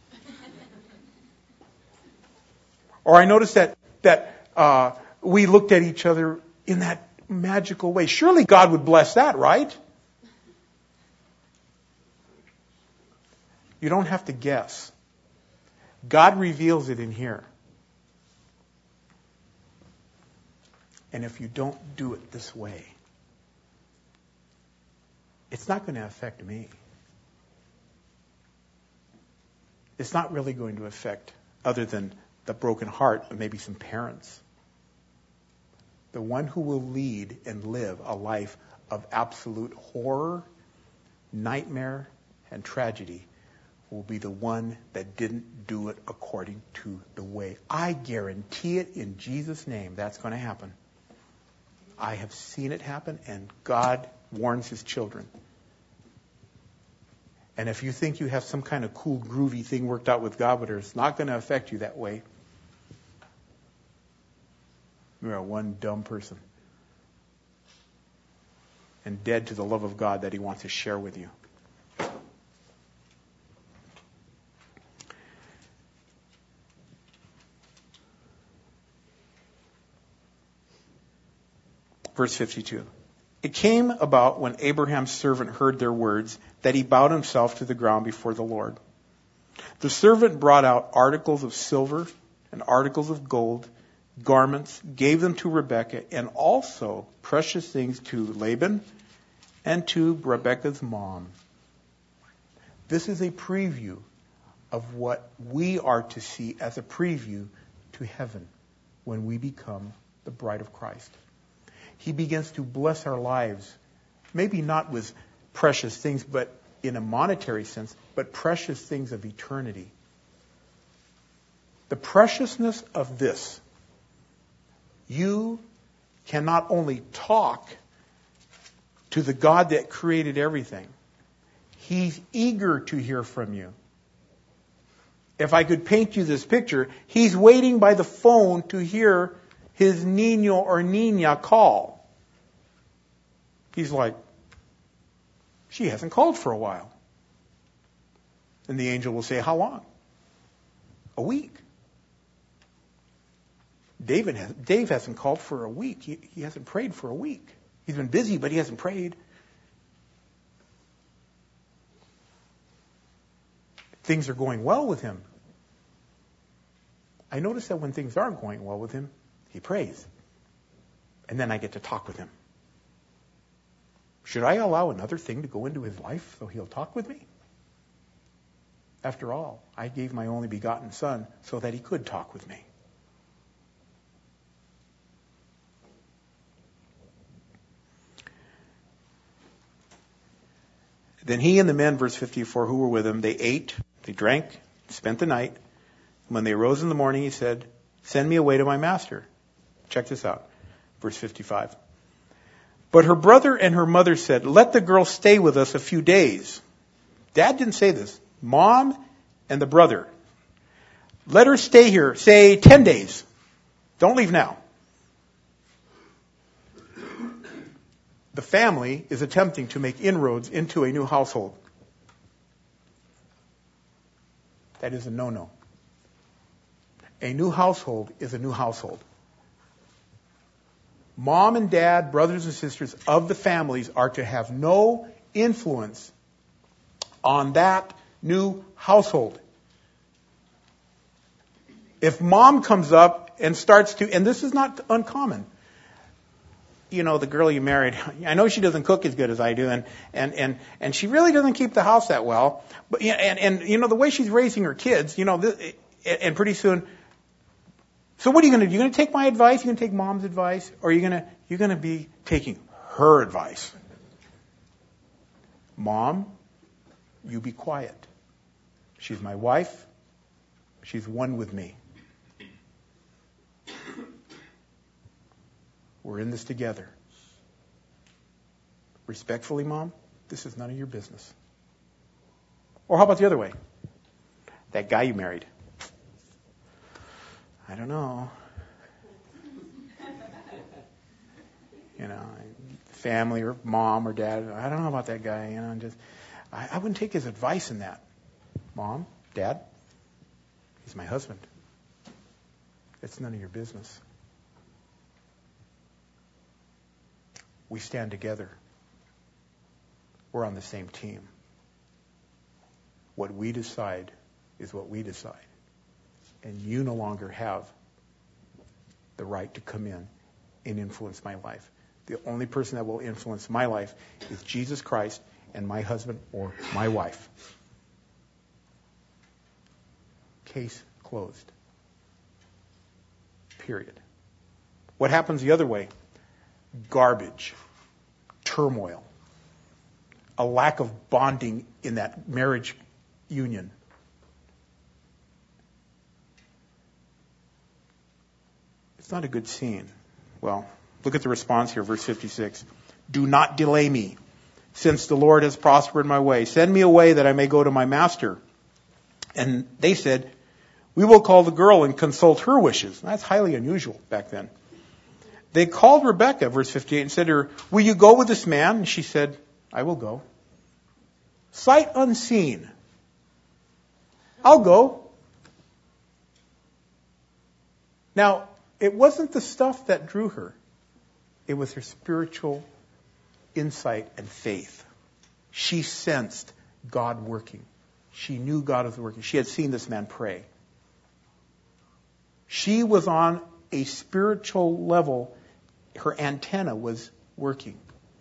Or I noticed that we looked at each other in that magical way. Surely God would bless that, right? You don't have to guess. God reveals it in here. And if you don't do it this way, it's not going to affect me. it's not really going to affect, other than the broken heart, but maybe some parents. The one who will lead and live a life of absolute horror, nightmare, and tragedy will be the one that didn't do it according to the way. I guarantee it in Jesus' name that's going to happen. I have seen it happen, and God warns his children. And if you think you have some kind of cool, groovy thing worked out with God, but it's not going to affect you that way, you're one dumb person. And dead to the love of God that he wants to share with you. Verse 52. It came about when Abraham's servant heard their words that he bowed himself to the ground before the Lord. The servant brought out articles of silver and articles of gold, garments, gave them to Rebekah, and also precious things to Laban and to Rebekah's mom. This is a preview of what we are to see as a preview to heaven when we become the bride of Christ. He begins to bless our lives, maybe not with precious things, but in a monetary sense, but precious things of eternity. The preciousness of this, you can not only talk to the God that created everything, he's eager to hear from you. If I could paint you this picture, he's waiting by the phone to hear his niño or niña call. He's like, she hasn't called for a while. And the angel will say, how long? A week. Dave hasn't called for a week. He hasn't prayed for a week. He's been busy, but he hasn't prayed. Things are going well with him. I notice that when things aren't going well with him, he prays. And then I get to talk with him. Should I allow another thing to go into his life so he'll talk with me? After all, I gave my only begotten son so that he could talk with me. Then he and the men, verse 54, who were with him, they ate, they drank, spent the night. When they rose in the morning, he said, send me away to my master. Check this out. Verse 55. But her brother and her mother said, let the girl stay with us a few days. Dad didn't say this. Mom and the brother. Let her stay here, say 10 days. Don't leave now. The family is attempting to make inroads into a new household. That is a no-no. A new household is a new household. Mom and dad, brothers and sisters of the families are to have no influence on that new household. If mom comes up and starts to, and this is not uncommon, you know, the girl you married, I know she doesn't cook as good as I do, and she really doesn't keep the house that well, but and you know, the way she's raising her kids, you know, and pretty soon, so what are you going to do? You're going to take my advice? You're going to take mom's advice? Or are you going to be taking her advice? Mom, you be quiet. She's my wife. She's one with me. We're in this together. Respectfully, Mom, this is none of your business. Or how about the other way? That guy you married. I don't know. You know, family or mom or dad, I don't know about that guy. You know, I wouldn't take his advice in that. Mom, Dad, he's my husband. It's none of your business. We stand together. We're on the same team. What we decide is what we decide. And you no longer have the right to come in and influence my life. The only person that will influence my life is Jesus Christ and my husband or my wife. case closed. Period. What happens the other way? Garbage, turmoil, a lack of bonding in that marriage union. It's not a good scene. Well, look at the response here, verse 56. Do not delay me, since the Lord has prospered my way. Send me away that I may go to my master. And they said, we will call the girl and consult her wishes. That's highly unusual back then. They called Rebekah, verse 58, and said to her, will you go with this man? And she said, I will go. Sight unseen. I'll go. Now, it wasn't the stuff that drew her. It was her spiritual insight and faith. She sensed God working. She knew God was working. She had seen this man pray. She was on a spiritual level. Her antenna was working.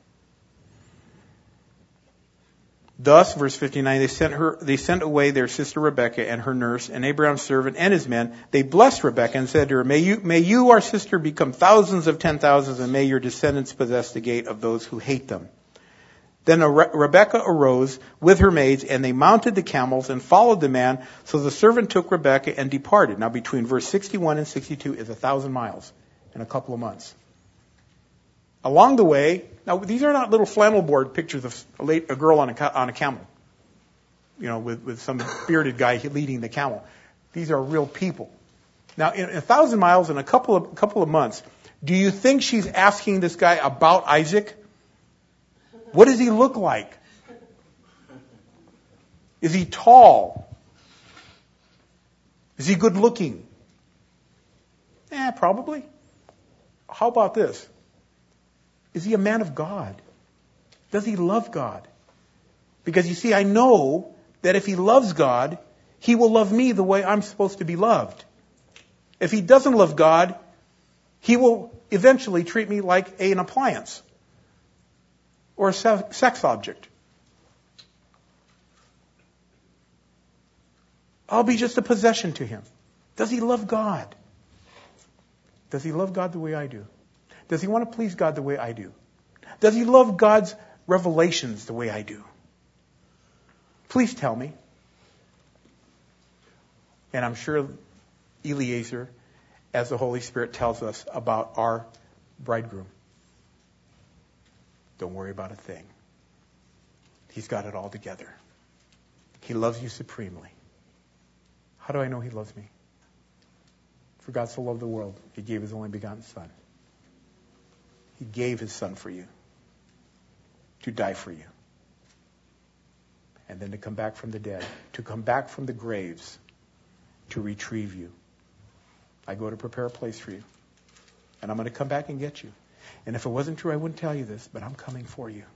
Thus, verse 59, they sent away their sister Rebekah and her nurse and Abraham's servant and his men. They blessed Rebekah and said to her, may you, our sister, become thousands of 10,000s, and may your descendants possess the gate of those who hate them. Then Rebekah arose with her maids, and they mounted the camels and followed the man. So the servant took Rebekah and departed. Now between verse 61 and 62 is 1,000 miles in a couple of months. Along the way, now these are not little flannel board pictures of a girl on a camel, with some bearded guy leading the camel. These are real people. Now, in 1,000 miles in a couple of months, do you think she's asking this guy about Isaac? What does he look like? Is he tall? Is he good looking? Probably. How about this? Is he a man of God? Does he love God? Because you see, I know that if he loves God, he will love me the way I'm supposed to be loved. If he doesn't love God, he will eventually treat me like an appliance or a sex object. I'll be just a possession to him. Does he love God? Does he love God the way I do? Does he want to please God the way I do? Does he love God's revelations the way I do? Please tell me. And I'm sure Eliezer, as the Holy Spirit tells us about our bridegroom. Don't worry about a thing. He's got it all together. He loves you supremely. How do I know he loves me? For God so loved the world, he gave his only begotten Son. He gave his Son for you, to die for you, and then to come back from the dead, to come back from the graves, to retrieve you. I go to prepare a place for you, and I'm going to come back and get you. And if it wasn't true, I wouldn't tell you this, but I'm coming for you.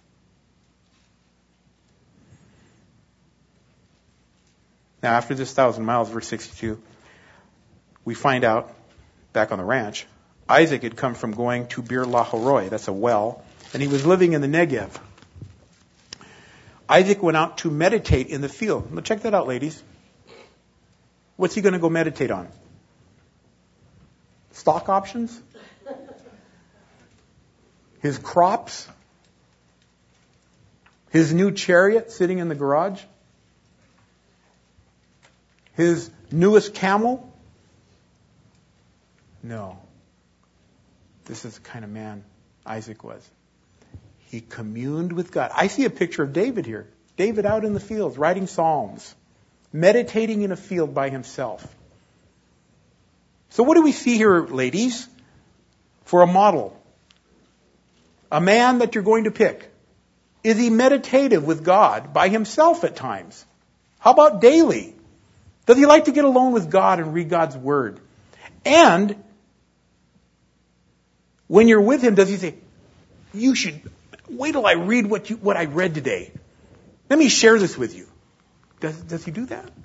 Now, after this 1,000 miles, verse 62, we find out, back on the ranch, Isaac had come from going to Bir Lahoroi, that's a well, and he was living in the Negev. Isaac went out to meditate in the field. Now check that out, ladies. What's he going to go meditate on? Stock options? His crops? His new chariot sitting in the garage? His newest camel? No. This is the kind of man Isaac was. He communed with God. I see a picture of David here. David out in the fields, writing psalms, meditating in a field by himself. So what do we see here, ladies, for a model? A man that you're going to pick. Is he meditative with God by himself at times? How about daily? Does he like to get alone with God and read God's Word? And when you're with him, does he say, you should wait till I read what I read today. Let me share this with you. Does he do that?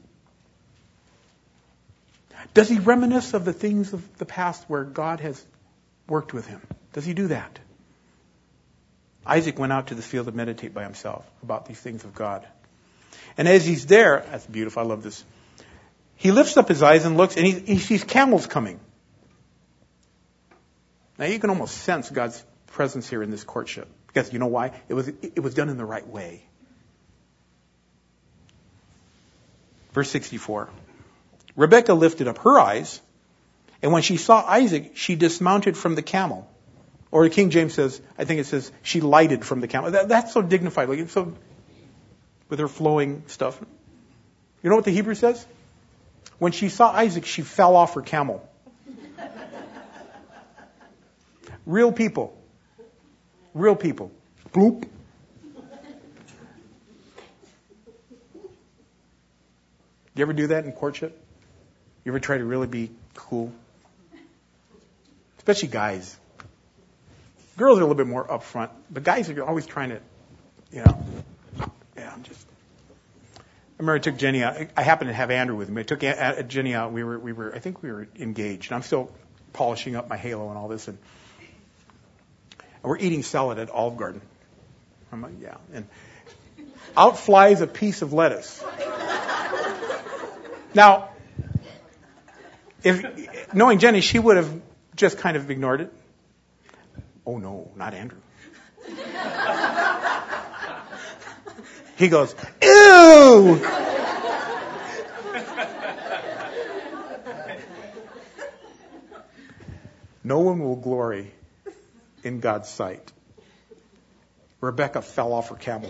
Does he reminisce of the things of the past where God has worked with him? Does he do that? Isaac went out to the field to meditate by himself about these things of God. And as he's there, that's beautiful, I love this. He lifts up his eyes and looks, and he sees camels coming. Now you can almost sense God's presence here in this courtship. Because you know why? It was done in the right way. Verse 64. Rebekah lifted up her eyes, and when she saw Isaac, she dismounted from the camel. Or King James says, I think it says, she lighted from the camel. That's so dignified, like so, with her flowing stuff. You know what the Hebrew says? When she saw Isaac, she fell off her camel. Real people. Real people. Bloop. You ever do that in courtship? You ever try to really be cool? Especially guys. Girls are a little bit more upfront, but guys are always trying to, yeah, I remember I took Jenny out. I happened to have Andrew with me. I took Jenny out. I think we were engaged. I'm still polishing up my halo and all this, and we're eating salad at Olive Garden. I'm like, yeah, and out flies a piece of lettuce. Now, if knowing Jenny, she would have just kind of ignored it. Oh no, not Andrew. He goes, ew! No one will glory in God's sight. Rebekah fell off her camel.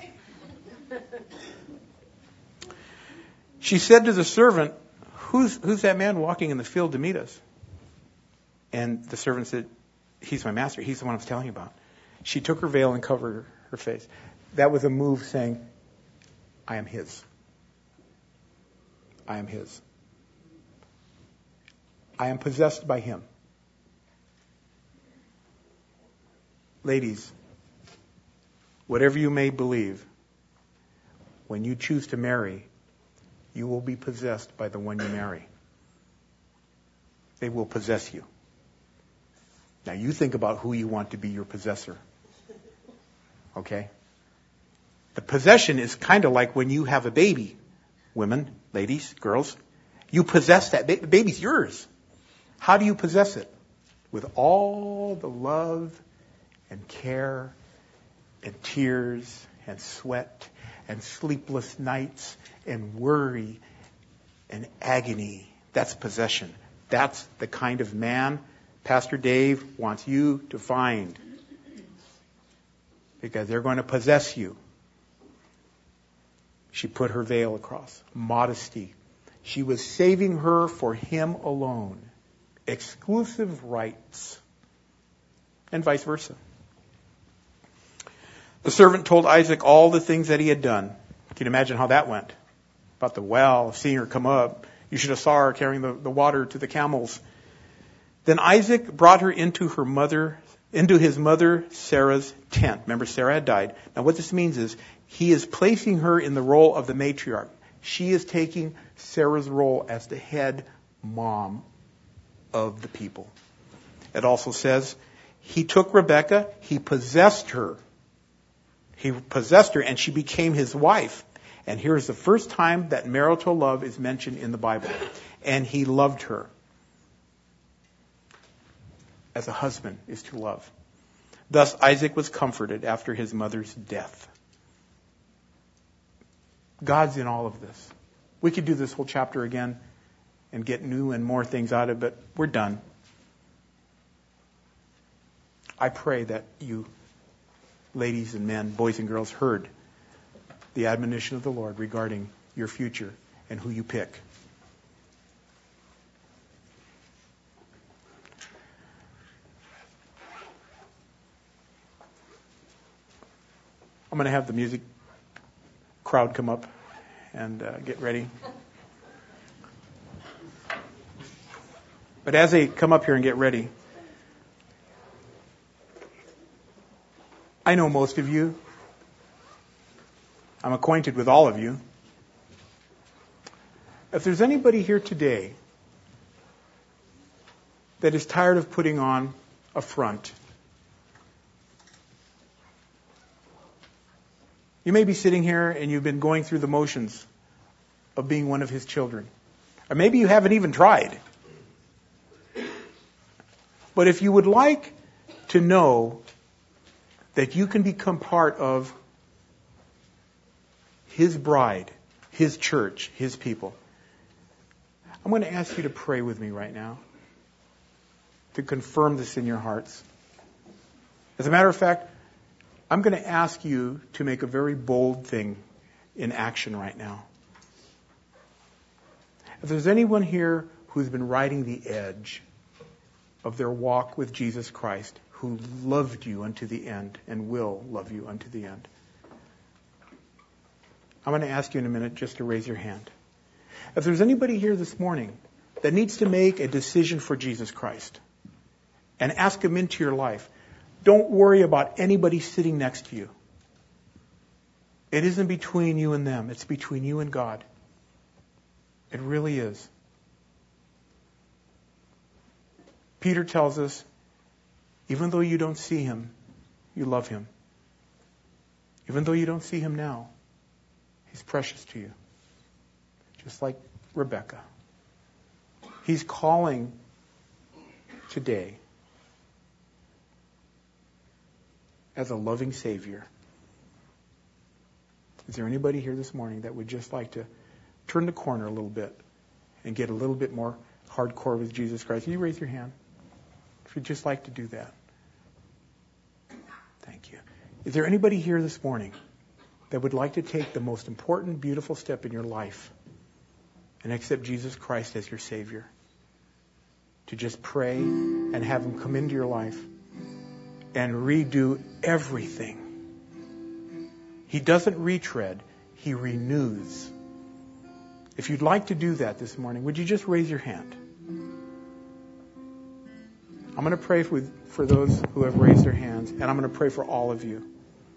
She said to the servant, who's that man walking in the field to meet us? And the servant said, he's my master. He's the one I was telling you about. She took her veil and covered her face. That was a move saying, I am his. I am his. I am possessed by him. Ladies, whatever you may believe, when you choose to marry, you will be possessed by the one you marry. They will possess you. Now you think about who you want to be your possessor. Okay? The possession is kind of like when you have a baby. Women, ladies, girls, you possess that baby. The baby's yours. How do you possess it? With all the love and care and tears and sweat and sleepless nights and worry and agony. That's possession. That's the kind of man Pastor Dave wants you to find. Because they're going to possess you. She put her veil across. Modesty. She was saving her for him alone. Exclusive rights. And vice versa. The servant told Isaac all the things that he had done. Can you imagine how that went? About the well, seeing her come up. You should have saw her carrying the water to the camels. Then Isaac brought her into his mother Sarah's tent. Remember, Sarah had died. Now what this means is he is placing her in the role of the matriarch. She is taking Sarah's role as the head mom of the people. It also says he took Rebekah, he possessed her. He possessed her and she became his wife. And here's the first time that marital love is mentioned in the Bible. And he loved her. As a husband is to love. Thus Isaac was comforted after his mother's death. God's in all of this. We could do this whole chapter again and get new and more things out of it, but we're done. I pray that you, ladies and men, boys and girls, heard the admonition of the Lord regarding your future and who you pick. I'm going to have the music crowd come up and get ready. But as they come up here and get ready, I know most of you. I'm acquainted with all of you. If there's anybody here today that is tired of putting on a front, you may be sitting here and you've been going through the motions of being one of his children. Or maybe you haven't even tried. But if you would like to know that you can become part of His bride, His church, His people, I'm going to ask you to pray with me right now to confirm this in your hearts. As a matter of fact, I'm going to ask you to make a very bold thing in action right now. If there's anyone here who's been riding the edge of their walk with Jesus Christ, who loved you unto the end and will love you unto the end, I'm going to ask you in a minute just to raise your hand. If there's anybody here this morning that needs to make a decision for Jesus Christ and ask Him into your life, don't worry about anybody sitting next to you. It isn't between you and them. It's between you and God. It really is. Peter tells us, even though you don't see Him, you love Him. Even though you don't see Him now, He's precious to you. Just like Rebecca. He's calling today as a loving Savior. Is there anybody here this morning that would just like to turn the corner a little bit and get a little bit more hardcore with Jesus Christ? Can you raise your hand if you'd just like to do that? Thank you. Is there anybody here this morning that would like to take the most important, beautiful step in your life and accept Jesus Christ as your Savior? To just pray and have Him come into your life and redo everything. He doesn't retread, He renews. If you'd like to do that this morning, would you just raise your hand? I'm going to pray for those who have raised their hands, and I'm going to pray for all of you.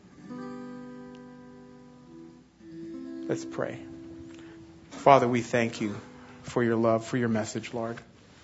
Let's pray. Father, we thank You for Your love, for Your message, Lord.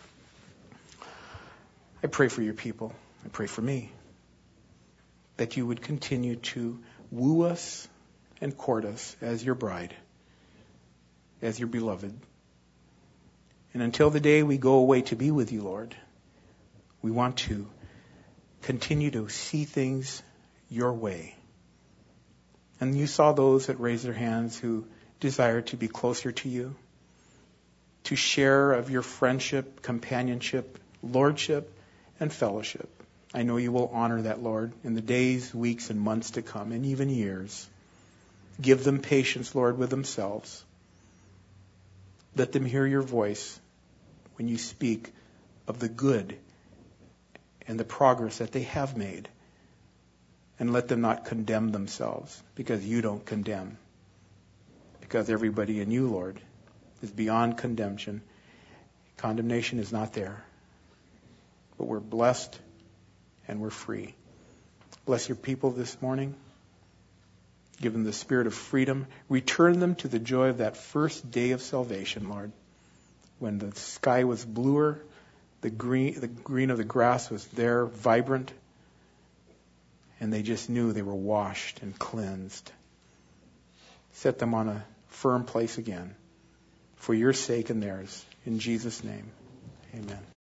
I pray for Your people. I pray for me. That You would continue to woo us and court us as Your bride, as Your beloved. And until the day we go away to be with You, Lord, we want to continue to see things Your way. And You saw those that raised their hands who desire to be closer to You, to share of Your friendship, companionship, lordship, and fellowship. I know You will honor that, Lord, in the days, weeks, and months to come, and even years. Give them patience, Lord, with themselves. Let them hear Your voice when You speak of the good and the progress that they have made. And let them not condemn themselves, because You don't condemn. Because everybody in You, Lord, is beyond condemnation. Condemnation is not there. But we're blessed and we're free. Bless Your people this morning. Give them the spirit of freedom. Return them to the joy of that first day of salvation, Lord. When the sky was bluer, the green of the grass was there, vibrant, and they just knew they were washed and cleansed. Set them on a firm place again, for Your sake and theirs. In Jesus' name, amen.